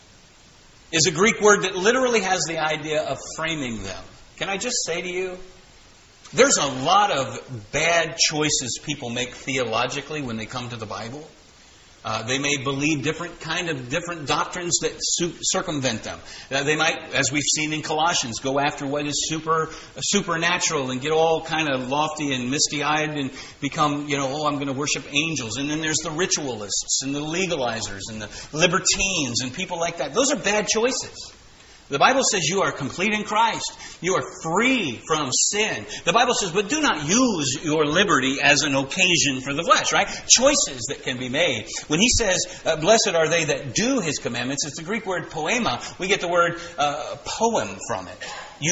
is a Greek word that literally has the idea of framing them. Can I just say to you, there's a lot of bad choices people make theologically when they come to the Bible. They may believe different doctrines that circumvent them. They might, as we've seen in Colossians, go after what is supernatural and get all kind of lofty and misty-eyed and become, I'm going to worship angels. And then there's the ritualists and the legalizers and the libertines and people like that. Those are bad choices. The Bible says you are complete in Christ. You are free from sin. The Bible says, but do not use your liberty as an occasion for the flesh, right? Choices that can be made. When he says, blessed are they that do His commandments, it's the Greek word poema. We get the word poem from it.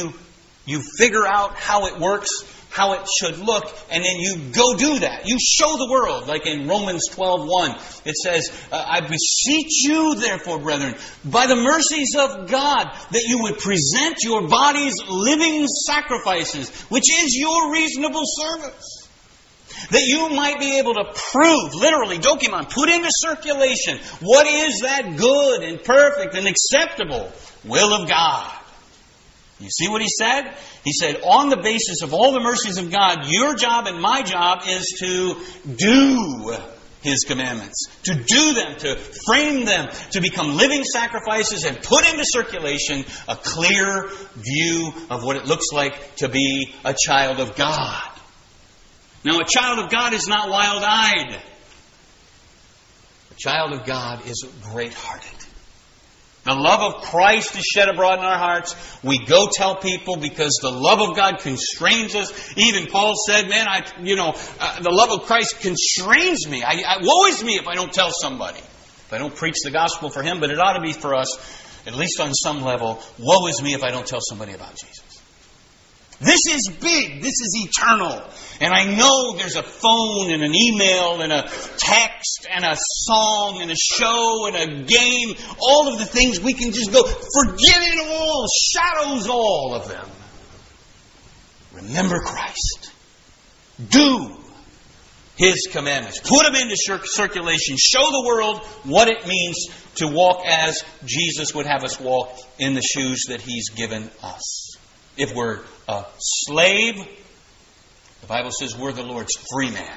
You figure out how it works, how it should look, and then you go do that. You show the world, like in Romans 12:1. It says, I beseech you, therefore, brethren, by the mercies of God, that you would present your bodies living sacrifices, which is your reasonable service. That you might be able to prove, literally, dokimon, put into circulation, what is that good and perfect and acceptable will of God. You see what he said? He said, on the basis of all the mercies of God, your job and my job is to do His commandments. To do them, to frame them, to become living sacrifices and put into circulation a clear view of what it looks like to be a child of God. Now, a child of God is not wild-eyed. A child of God is great-hearted. The love of Christ is shed abroad in our hearts. We go tell people because the love of God constrains us. Even Paul said, man, the love of Christ constrains me. Woe is me if I don't tell somebody. If I don't preach the gospel for him, but it ought to be for us, at least on some level. Woe is me if I don't tell somebody about Jesus. This is big. This is eternal. And I know there's a phone and an email and a text and a song and a show and a game. All of the things we can just go, forget it all. Shadows all of them. Remember Christ. Do His commandments. Put them into circulation. Show the world what it means to walk as Jesus would have us walk in the shoes that He's given us. If we're a slave, the Bible says we're the Lord's free man.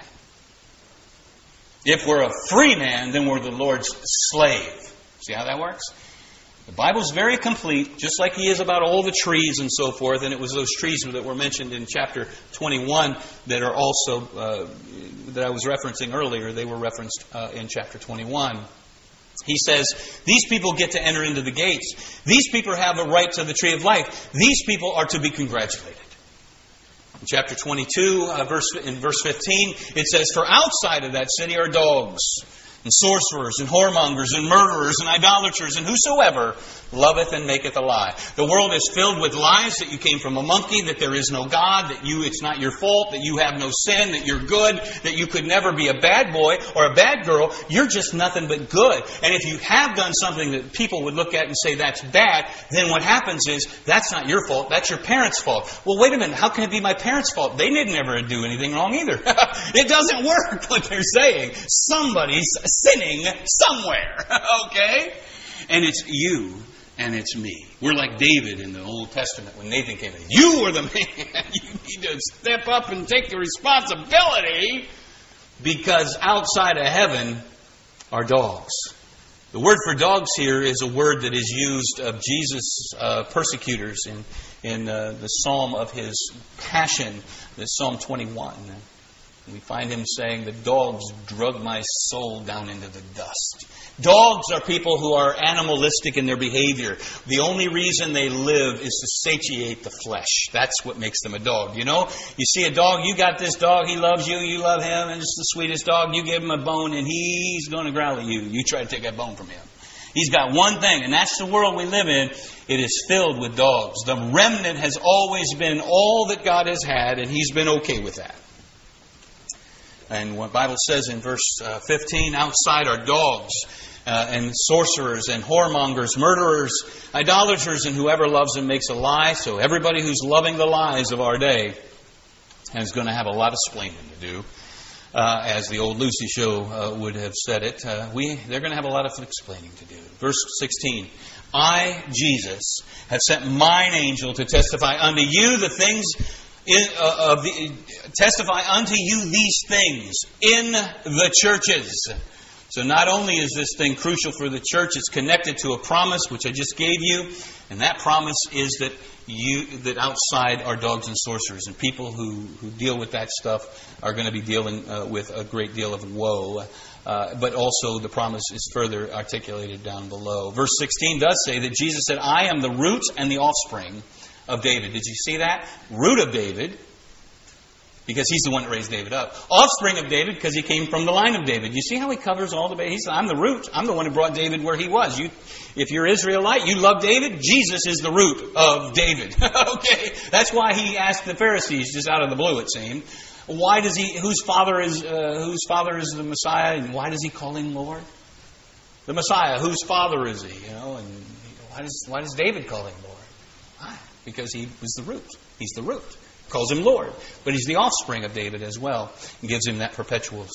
If we're a free man, then we're the Lord's slave. See how that works? The Bible's very complete, just like He is about all the trees and so forth. And it was those trees that were mentioned in chapter 21 that are also, that I was referencing earlier. They were referenced in chapter 21. He says, these people get to enter into the gates. These people have a right to the tree of life. These people are to be congratulated. In chapter 22, in verse 15, it says, for outside of that city are dogs, and sorcerers, and whoremongers, and murderers, and idolaters, and whosoever loveth and maketh a lie. The world is filled with lies, that you came from a monkey, that there is no God, that it's not your fault, that you have no sin, that you're good, that you could never be a bad boy or a bad girl. You're just nothing but good. And if you have done something that people would look at and say that's bad, then what happens is, that's not your fault, that's your parents' fault. Well, wait a minute, how can it be my parents' fault? They didn't ever do anything wrong either. It doesn't work, what they're saying. Somebody's sinning somewhere, okay? And it's you and it's me. We're like David in the Old Testament when Nathan came in. You are the man. You need to step up and take the responsibility, because outside of heaven are dogs. The word for dogs here is a word that is used of Jesus' persecutors in the psalm of His passion, the Psalm 21. We find Him saying, the dogs drug my soul down into the dust. Dogs are people who are animalistic in their behavior. The only reason they live is to satiate the flesh. That's what makes them a dog. You know, you see a dog, you got this dog, he loves you, you love him, and it's the sweetest dog. You give him a bone and he's going to growl at you. You try to take that bone from him. He's got one thing, and that's the world we live in. It is filled with dogs. The remnant has always been all that God has had, and He's been okay with that. And what the Bible says in verse 15, outside are dogs and sorcerers and whoremongers, murderers, idolaters, and whoever loves and makes a lie. So everybody who's loving the lies of our day is going to have a lot of splaining to do. As the old Lucy show would have said it, they're going to have a lot of explaining to do. Verse 16, I, Jesus, have sent mine angel to testify unto you the things testify unto you these things in the churches. So not only is this thing crucial for the church, it's connected to a promise which I just gave you, and that promise is that outside are dogs and sorcerers, and people who deal with that stuff are going to be dealing with a great deal of woe. But also the promise is further articulated down below. Verse 16 does say that Jesus said, I am the root and the offspring of David. Did you see that? Root of David, because He's the one that raised David up. Offspring of David, because He came from the line of David. You see how He covers all the bases? He said, I'm the root. I'm the one who brought David where he was. If you're Israelite, you love David. Jesus is the root of David. Okay? That's why He asked the Pharisees, just out of the blue it seemed, why does whose father is the Messiah, and why does He call Him Lord? The Messiah, whose father is He? And why does David call Him Lord? Why? Because He was the root. He's the root. Calls Him Lord. But He's the offspring of David as well. And gives Him that perpetual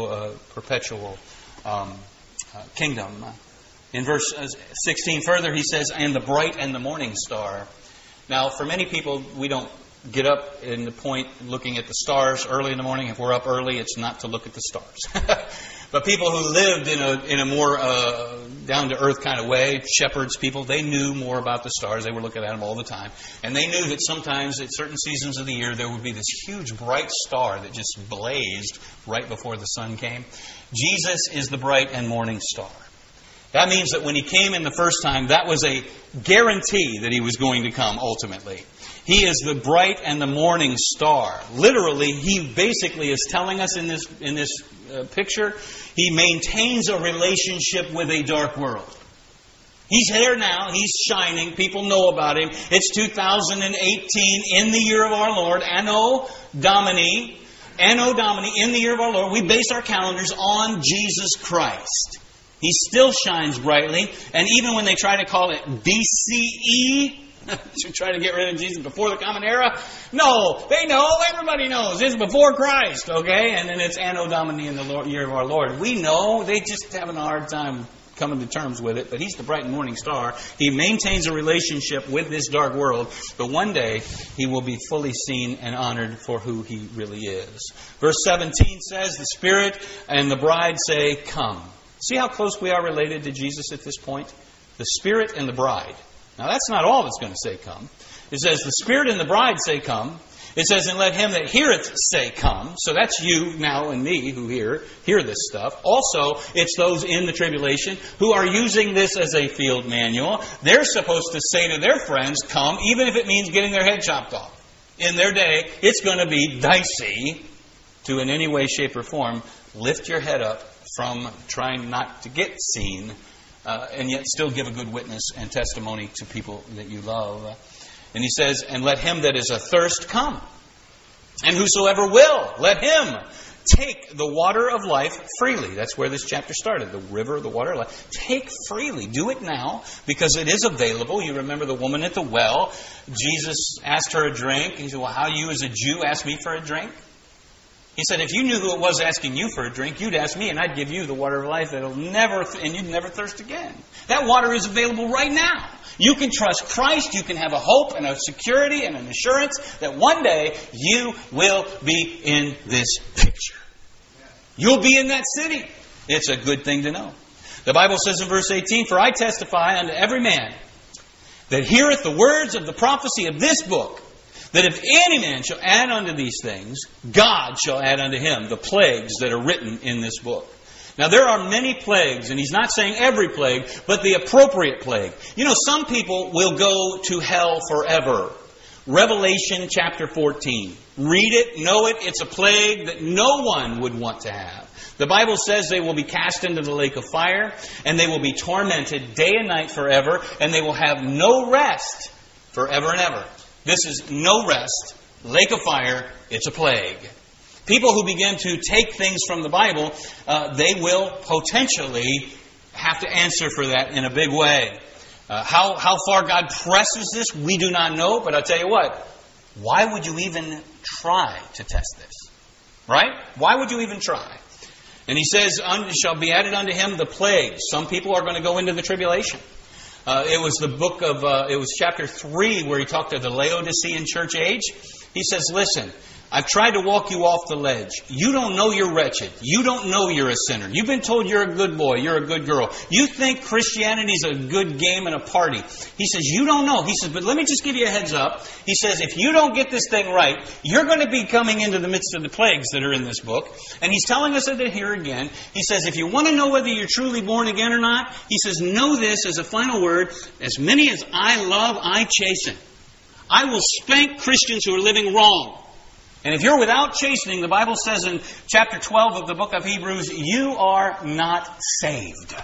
kingdom. In verse 16 further, He says, and the bright and the morning star. Now, for many people, we don't get up in the point looking at the stars early in the morning. If we're up early, it's not to look at the stars. But people who lived in a more down-to-earth kind of way, shepherds, people, they knew more about the stars. They were looking at them all the time. And they knew that sometimes at certain seasons of the year there would be this huge bright star that just blazed right before the sun came. Jesus is the bright and morning star. That means that when He came in the first time, that was a guarantee that He was going to come ultimately. He is the bright and the morning star. Literally, He basically is telling us in this picture, He maintains a relationship with a dark world. He's here now. He's shining. People know about Him. It's 2018 in the year of our Lord, Anno Domini. Anno Domini, in the year of our Lord. We base our calendars on Jesus Christ. He still shines brightly. And even when they try to call it BCE, to try to get rid of Jesus before the Common Era, no, they know, everybody knows. It's before Christ, okay? And then it's Anno Domini in the year of our Lord. We know, they just having a hard time coming to terms with it, but He's the bright and morning star. He maintains a relationship with this dark world, but one day He will be fully seen and honored for who He really is. Verse 17 says, the Spirit and the bride say, come. See how close we are related to Jesus at this point? The the Spirit and the bride. Now that's not all that's going to say come. It says the Spirit and the bride say come. It says, and let him that heareth say come. So that's you now and me who hear this stuff. Also, it's those in the tribulation who are using this as a field manual. They're supposed to say to their friends, come, even if it means getting their head chopped off. In their day, it's going to be dicey to, in any way, shape, or form, lift your head up from trying not to get seen, and yet still give a good witness and testimony to people that you love. And he says, and let him that is athirst come. And whosoever will, let him take the water of life freely. That's where this chapter started, the river of the water of life. Take freely. Do it now, because it is available. You remember the woman at the well. Jesus asked her a drink. He said, well, how you as a Jew ask me for a drink? He said, if you knew who it was asking you for a drink, you'd ask me, and I'd give you the water of life that'll never, and you'd never thirst again. That water is available right now. You can trust Christ. You can have a hope and a security and an assurance that one day you will be in this picture. You'll be in that city. It's a good thing to know. The Bible says in verse 18, for I testify unto every man that heareth the words of the prophecy of this book, that if any man shall add unto these things, God shall add unto him the plagues that are written in this book. Now, there are many plagues, and he's not saying every plague, but the appropriate plague. You know, some people will go to hell forever. Revelation chapter 14. Read it, know it. It's a plague that no one would want to have. The Bible says they will be cast into the lake of fire, and they will be tormented day and night forever, and they will have no rest forever and ever. This is no rest, lake of fire, it's a plague. People who begin to take things from the Bible, they will potentially have to answer for that in a big way. How far God presses this, we do not know. But I'll tell you what, why would you even try to test this? Right? Why would you even try? And he says, shall be added unto him the plagues. Some people are going to go into the tribulation. It was chapter 3 where he talked to the Laodicean church age. He says, listen, I've tried to walk you off the ledge. You don't know you're wretched. You don't know you're a sinner. You've been told you're a good boy, you're a good girl. You think Christianity's a good game and a party. He says, you don't know. He says, but let me just give you a heads up. He says, if you don't get this thing right, you're going to be coming into the midst of the plagues that are in this book. And he's telling us that here again. He says, if you want to know whether you're truly born again or not, he says, know this as a final word, as many as I love, I chasten. I will spank Christians who are living wrong. And if you're without chastening, the Bible says in chapter 12 of the book of Hebrews, you are not saved.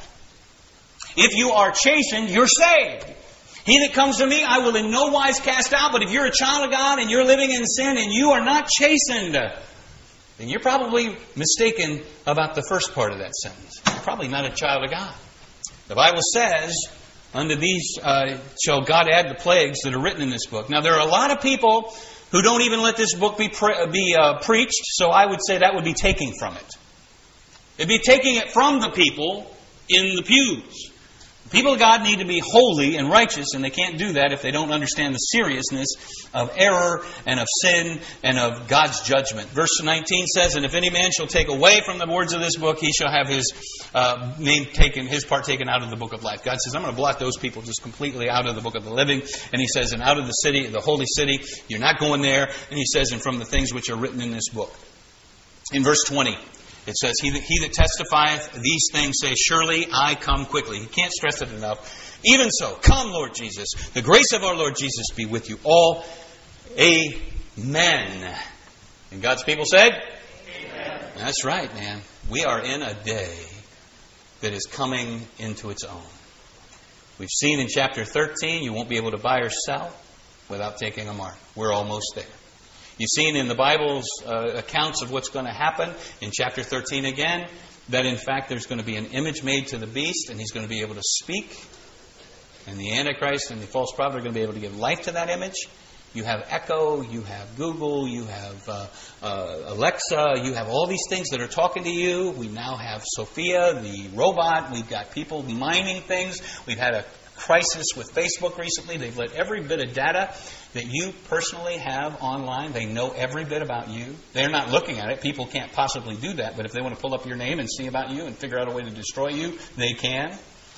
If you are chastened, you're saved. He that comes to me, I will in no wise cast out. But if you're a child of God and you're living in sin and you are not chastened, then you're probably mistaken about the first part of that sentence. You're probably not a child of God. The Bible says, unto these shall God add the plagues that are written in this book. Now, there are a lot of people who don't even let this book be preached, so I would say that would be taking from it. It'd be taking it from the people in the pews. The people of God need to be holy and righteous, and they can't do that if they don't understand the seriousness of error and of sin and of God's judgment. Verse 19 says, and if any man shall take away from the words of this book, he shall have his name taken, his part taken out of the book of life. God says, I'm going to blot those people just completely out of the book of the living. And he says, and out of the city, the holy city, you're not going there. And he says, and from the things which are written in this book. In verse 20, it says, he that testifieth these things say, surely I come quickly. He can't stress it enough. Even so, come, Lord Jesus. The grace of our Lord Jesus be with you all. Amen. And God's people said? Amen. That's right, man. We are in a day that is coming into its own. We've seen in chapter 13, you won't be able to buy or sell without taking a mark. We're almost there. You've seen in the Bible's accounts of what's going to happen in chapter 13 again, that in fact there's going to be an image made to the beast and he's going to be able to speak. And the Antichrist and the false prophet are going to be able to give life to that image. You have Echo, you have Google, you have Alexa, you have all these things that are talking to you. We now have Sophia, the robot. We've got people mining things. We've had a crisis with Facebook recently. They've let every bit of data that you personally have online, they know every bit about you. They're not looking at it. People can't possibly do that. But if they want to pull up your name and see about you and figure out a way to destroy you, they can.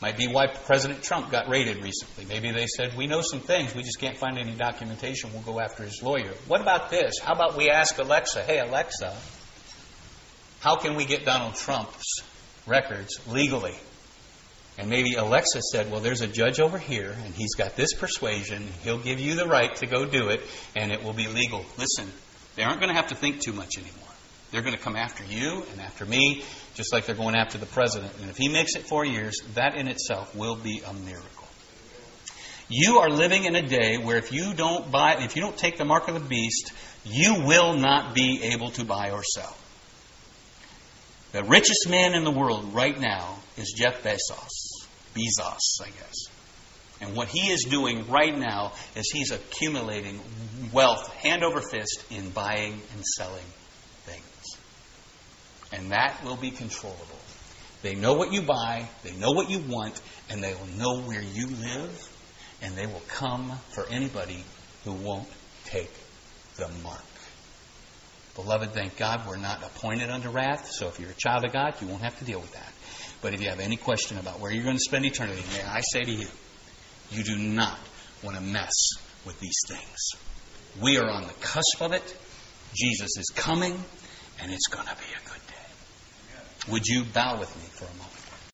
Might be why President Trump got raided recently. Maybe they said, we know some things, we just can't find any documentation, we'll go after his lawyer. What about this? How about we ask Alexa, hey Alexa, how can we get Donald Trump's records legally? And maybe Alexa said, well, there's a judge over here, and he's got this persuasion, he'll give you the right to go do it, and it will be legal. Listen, they aren't going to have to think too much anymore. They're going to come after you and after me, just like they're going after the president. And if he makes it 4 years, that in itself will be a miracle. You are living in a day where if you don't take the mark of the beast, you will not be able to buy or sell. The richest man in the world right now is Jeff Bezos. Bezos, I guess. And what he is doing right now is he's accumulating wealth hand over fist in buying and selling things. And that will be controllable. They know what you buy, they know what you want, and they will know where you live, and they will come for anybody who won't take the mark. Beloved, thank God we're not appointed unto wrath, so if you're a child of God, you won't have to deal with that. But if you have any question about where you're going to spend eternity, may I say to you, you do not want to mess with these things. We are on the cusp of it. Jesus is coming, and it's going to be a good day. Would you bow with me for a moment?